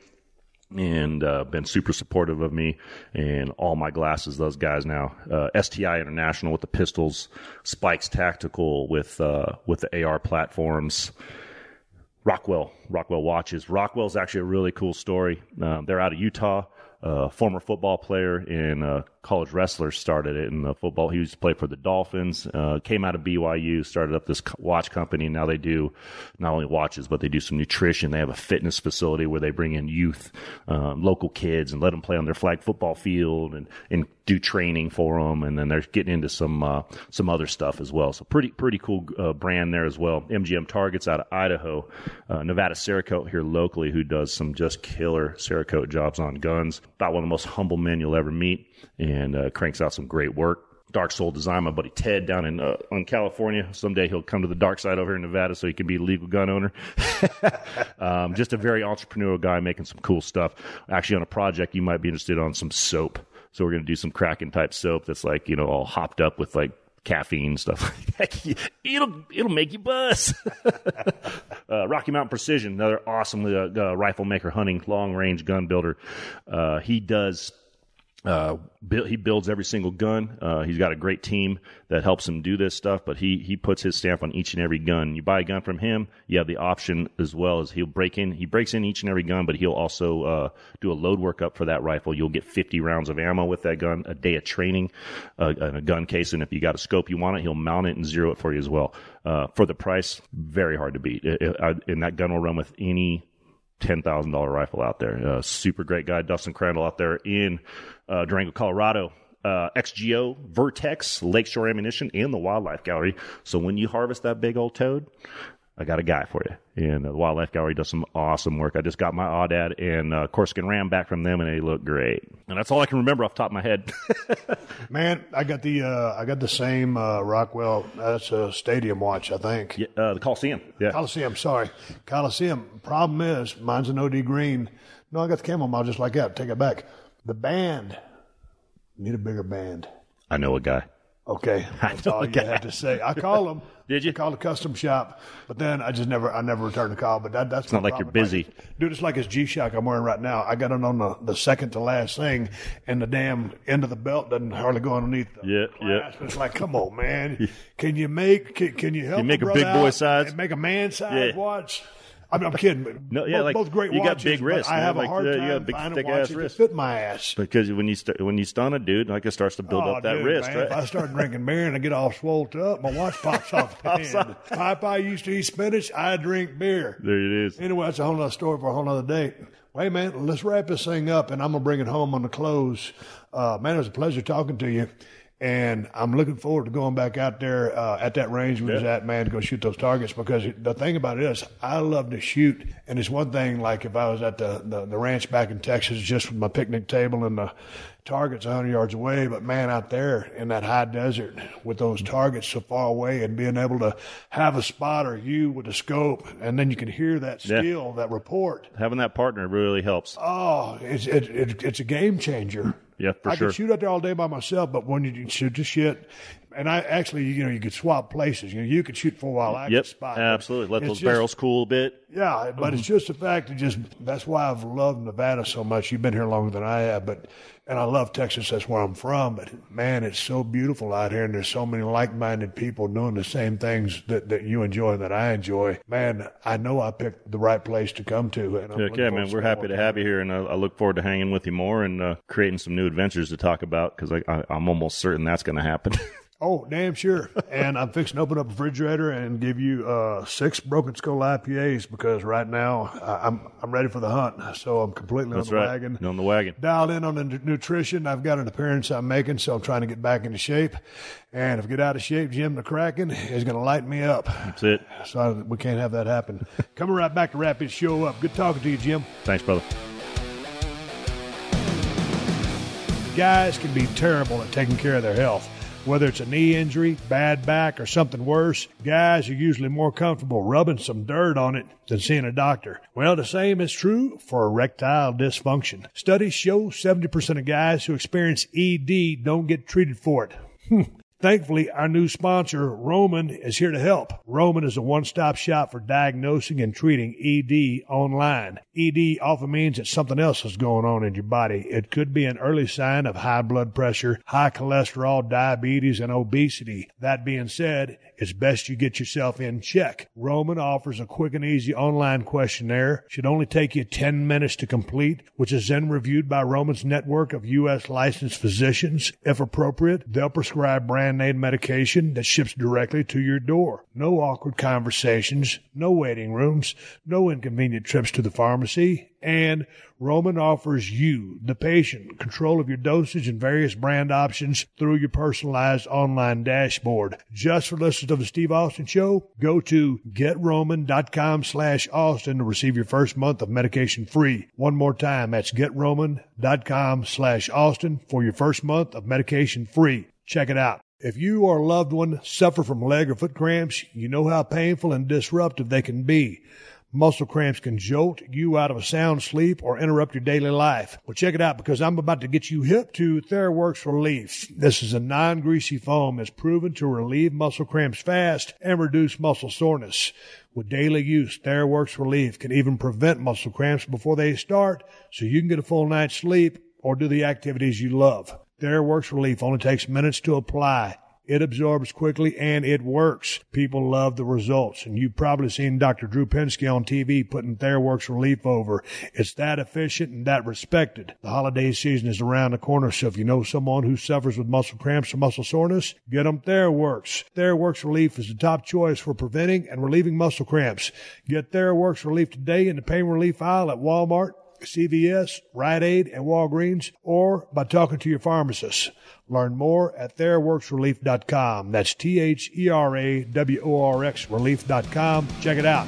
and been super supportive of me and all my glasses. Those guys now, STI International with the pistols, Spikes Tactical with the AR platforms. Rockwell watches. Rockwell's actually a really cool story. They're out of Utah. Former football player and college wrestler started it in the football. He used to play for the Dolphins. Came out of BYU, started up this watch company. Now they do not only watches, but they do some nutrition. They have a fitness facility where they bring in youth, local kids, and let them play on their flag football field and do training for them. And then they're getting into some other stuff as well. So pretty cool brand there as well. MGM Targets out of Idaho. Nevada Cerakote here locally, who does some just killer Cerakote jobs on guns. About one of the most humble men you'll ever meet, and cranks out some great work. Dark Soul Design, my buddy Ted down in California. Someday he'll come to the dark side over here in Nevada so he can be a legal gun owner. Just a very entrepreneurial guy making some cool stuff. Actually, on a project you might be interested on some soap. So we're going to do some Kraken type soap that's like, all hopped up with like caffeine stuff. It'll make you buzz. Rocky Mountain Precision, another awesome rifle maker, hunting, long range gun builder. He does. He builds every single gun. He's got a great team that helps him do this stuff, but he puts his stamp on each and every gun. You buy a gun from him, you have the option as well as he breaks in each and every gun, but he'll also do a load workup for that rifle. You'll get 50 rounds of ammo with that gun, a day of training, and a gun case, and if you got a scope you want it, he'll mount it and zero it for you as well. For the price, very hard to beat. And that gun will run with any $10,000 rifle out there. Super great guy, Dustin Crandall out there in Durango, Colorado. XGO, Vertex, Lakeshore Ammunition, and the Wildlife Gallery. So when you harvest that big old toad, I got a guy for you. And the Wildlife Gallery does some awesome work. I just got my Aoudad and Corsican Ram back from them, and they look great. And that's all I can remember off the top of my head. Man, I got the same Rockwell. That's a stadium watch, I think. Yeah, the Coliseum. Yeah. Coliseum. Sorry, Coliseum. Problem is, mine's an OD green. No, I got the camo model just like that. Take it back. The band. Need a bigger band. I know a guy. Okay, that's all you had to say. I called them. Did you? I called a custom shop, but then I never returned the call. But that's it's not like you're busy. Dude, it's like this G-Shock I'm wearing right now. I got it on the second to last thing, and the damn end of the belt doesn't hardly go underneath the clasp. It's like, come on, man. Can you help? You make a big boy size? And make a man size watch? I mean, I'm kidding. No, yeah, both great you watches. got big wrists. I have a hard time you got a big, finding thick watches ass wrist. that fit my ass. Because when you stun a dude, like it starts to build up that wrist, man, right? If I start drinking beer and I get all swolled up, my watch pops off the hand. Popeye used to eat spinach. I drink beer. There it is. Anyway, that's a whole other story for a whole other day. Wait, man, let's wrap this thing up, and I'm going to bring it home on the close. Man, it was a pleasure talking to you. And I'm looking forward to going back out there at that range we was at, man, to go shoot those targets. Because the thing about it is, I love to shoot. And it's one thing, like if I was at the ranch back in Texas, just with my picnic table and the targets 100 yards away. But, man, out there in that high desert with those targets so far away and being able to have a spotter, you with a scope, and then you can hear that still, that report. Having that partner really helps. Oh, it's a game changer. Yeah, for sure. I could shoot out there all day by myself, but when you shoot the shit, and I actually, you could swap places. You could shoot for a while. I could spot. Absolutely. Let those barrels cool a bit. Yeah, but it's just the fact that that's why I've loved Nevada so much. You've been here longer than I have, and I love Texas. That's where I'm from. But man, it's so beautiful out here, and there's so many like-minded people doing the same things that you enjoy and that I enjoy. Man, I know I picked the right place to come to. And okay, man, we're happy to have you here, and I look forward to hanging with you more and creating some new adventures to talk about, because I'm almost certain that's going to happen. Oh, damn sure. And I'm fixing to open up a refrigerator and give you 6 Broken Skull IPAs because right now I'm ready for the hunt. So I'm completely on the wagon. On the wagon. Dialed in on the nutrition. I've got an appearance I'm making, so I'm trying to get back into shape. And if I get out of shape, Jim the Kraken is going to light me up. That's it. So we can't have that happen. Coming right back to wrap this show up. Good talking to you, Jim. Thanks, brother. Guys can be terrible at taking care of their health. Whether it's a knee injury, bad back, or something worse, guys are usually more comfortable rubbing some dirt on it than seeing a doctor. Well, the same is true for erectile dysfunction. Studies show 70% of guys who experience ED don't get treated for it. Thankfully, our new sponsor, Roman, is here to help. Roman is a one-stop shop for diagnosing and treating ED online. ED often means that something else is going on in your body. It could be an early sign of high blood pressure, high cholesterol, diabetes, and obesity. That being said, it's best you get yourself in check. Roman offers a quick and easy online questionnaire. Should only take you 10 minutes to complete, which is then reviewed by Roman's network of U.S. licensed physicians. If appropriate, they'll prescribe brand-name medication that ships directly to your door. No awkward conversations, no waiting rooms, no inconvenient trips to the pharmacy, and Roman offers you, the patient, control of your dosage and various brand options through your personalized online dashboard. Just for listeners of the Steve Austin Show, go to GetRoman.com/Austin to receive your first month of medication free. One more time, that's GetRoman.com/Austin for your first month of medication free. Check it out. If you or a loved one suffer from leg or foot cramps, you know how painful and disruptive they can be. Muscle cramps can jolt you out of a sound sleep or interrupt your daily life. Well, check it out because I'm about to get you hip to TheraWorks Relief. This is a non-greasy foam that's proven to relieve muscle cramps fast and reduce muscle soreness. With daily use, TheraWorks Relief can even prevent muscle cramps before they start so you can get a full night's sleep or do the activities you love. TheraWorks Relief only takes minutes to apply. It absorbs quickly, and it works. People love the results, and you've probably seen Dr. Drew Pinsky on TV putting TheraWorks Relief over. It's that efficient and that respected. The holiday season is around the corner, so if you know someone who suffers with muscle cramps or muscle soreness, get them TheraWorks. TheraWorks Relief is the top choice for preventing and relieving muscle cramps. Get TheraWorks Relief today in the pain relief aisle at Walmart, CVS, Rite Aid, and Walgreens, or by talking to your pharmacist. Learn more at TheraWorksRelief.com. That's TheraWorks Relief.com. Check it out.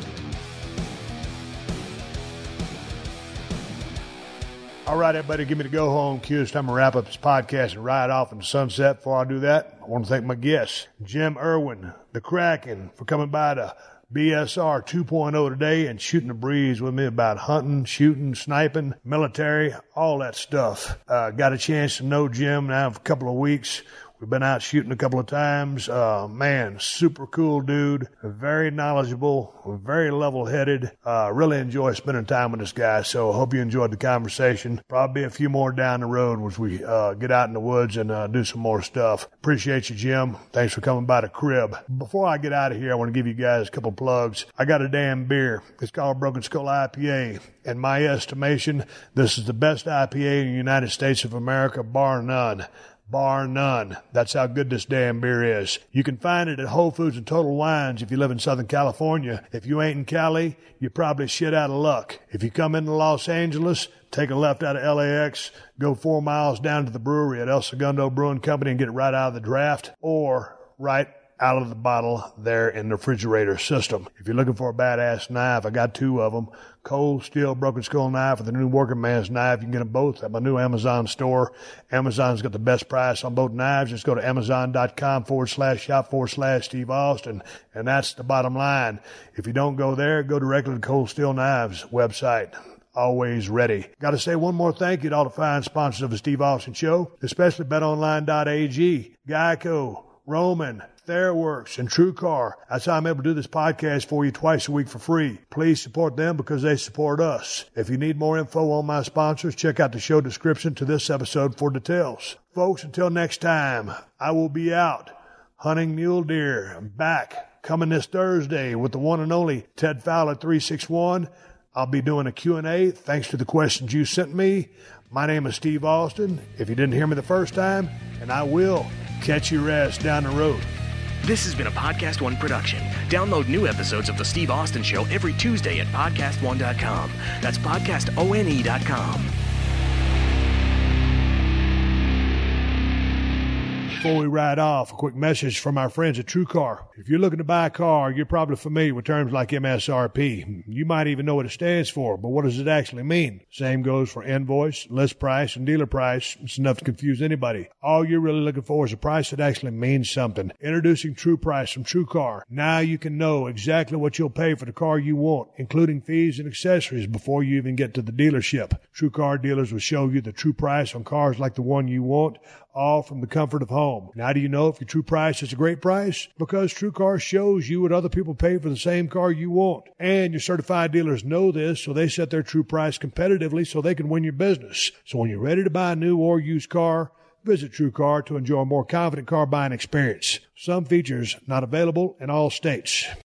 All right, everybody, give me the go-home cue. It's time to wrap up this podcast and ride off into sunset. Before I do that, I want to thank my guests, Jim Irwin, the Kraken, for coming by to BSR 2.0 today and shooting the breeze with me about hunting, shooting, sniping, military, all that stuff. Got a chance to know Jim now for a couple of weeks. We've been out shooting a couple of times. Man, super cool dude, very knowledgeable, very level-headed. Really enjoy spending time with this guy, so I hope you enjoyed the conversation. Probably a few more down the road as we get out in the woods and do some more stuff. Appreciate you, Jim. Thanks for coming by the crib. Before I get out of here, I want to give you guys a couple plugs. I got a damn beer. It's called Broken Skull IPA. In my estimation, this is the best IPA in the United States of America, bar none. Bar none. That's how good this damn beer is. You can find it at Whole Foods and Total Wines if you live in Southern California. If you ain't in Cali, you're probably shit out of luck. If you come into Los Angeles, take a left out of LAX, go 4 miles down to the brewery at El Segundo Brewing Company and get it right out of the draft, or right out of the bottle there in the refrigerator system. If you're looking for a badass knife, I got 2 of them. Cold Steel Broken Skull knife or the new Working Man's knife. You can get them both at my new Amazon store. Amazon's got the best price on both knives. Just go to Amazon.com/shop/Steve Austin. And that's the bottom line. If you don't go there, go directly to Cold Steel Knives website. Always ready. Got to say one more thank you to all the fine sponsors of the Steve Austin Show, especially BetOnline.ag, Geico, Roman, TheraWorks, and TrueCar. That's how I'm able to do this podcast for you twice a week for free. Please support them because they support us. If you need more info on my sponsors, check out the show description to this episode for details. Folks, until next time, I will be out hunting mule deer. I'm back coming this Thursday with the one and only Ted Fowler 361. I'll be doing a Q&A thanks to the questions you sent me. My name is Steve Austin. If you didn't hear me the first time, and I will, catch your ass down the road. This has been a Podcast One production. Download new episodes of The Steve Austin Show every Tuesday at podcastone.com. That's podcastone.com. Before we ride off, a quick message from our friends at TrueCar. If you're looking to buy a car, you're probably familiar with terms like MSRP. You might even know what it stands for, but what does it actually mean? Same goes for invoice, list price, and dealer price. It's enough to confuse anybody. All you're really looking for is a price that actually means something. Introducing True Price from TrueCar. Now you can know exactly what you'll pay for the car you want, including fees and accessories, before you even get to the dealership. TrueCar dealers will show you the true price on cars like the one you want, all from the comfort of home. And how do you know if your true price is a great price? Because TrueCar shows you what other people pay for the same car you want. And your certified dealers know this, so they set their true price competitively so they can win your business. So when you're ready to buy a new or used car, visit TrueCar to enjoy a more confident car buying experience. Some features not available in all states.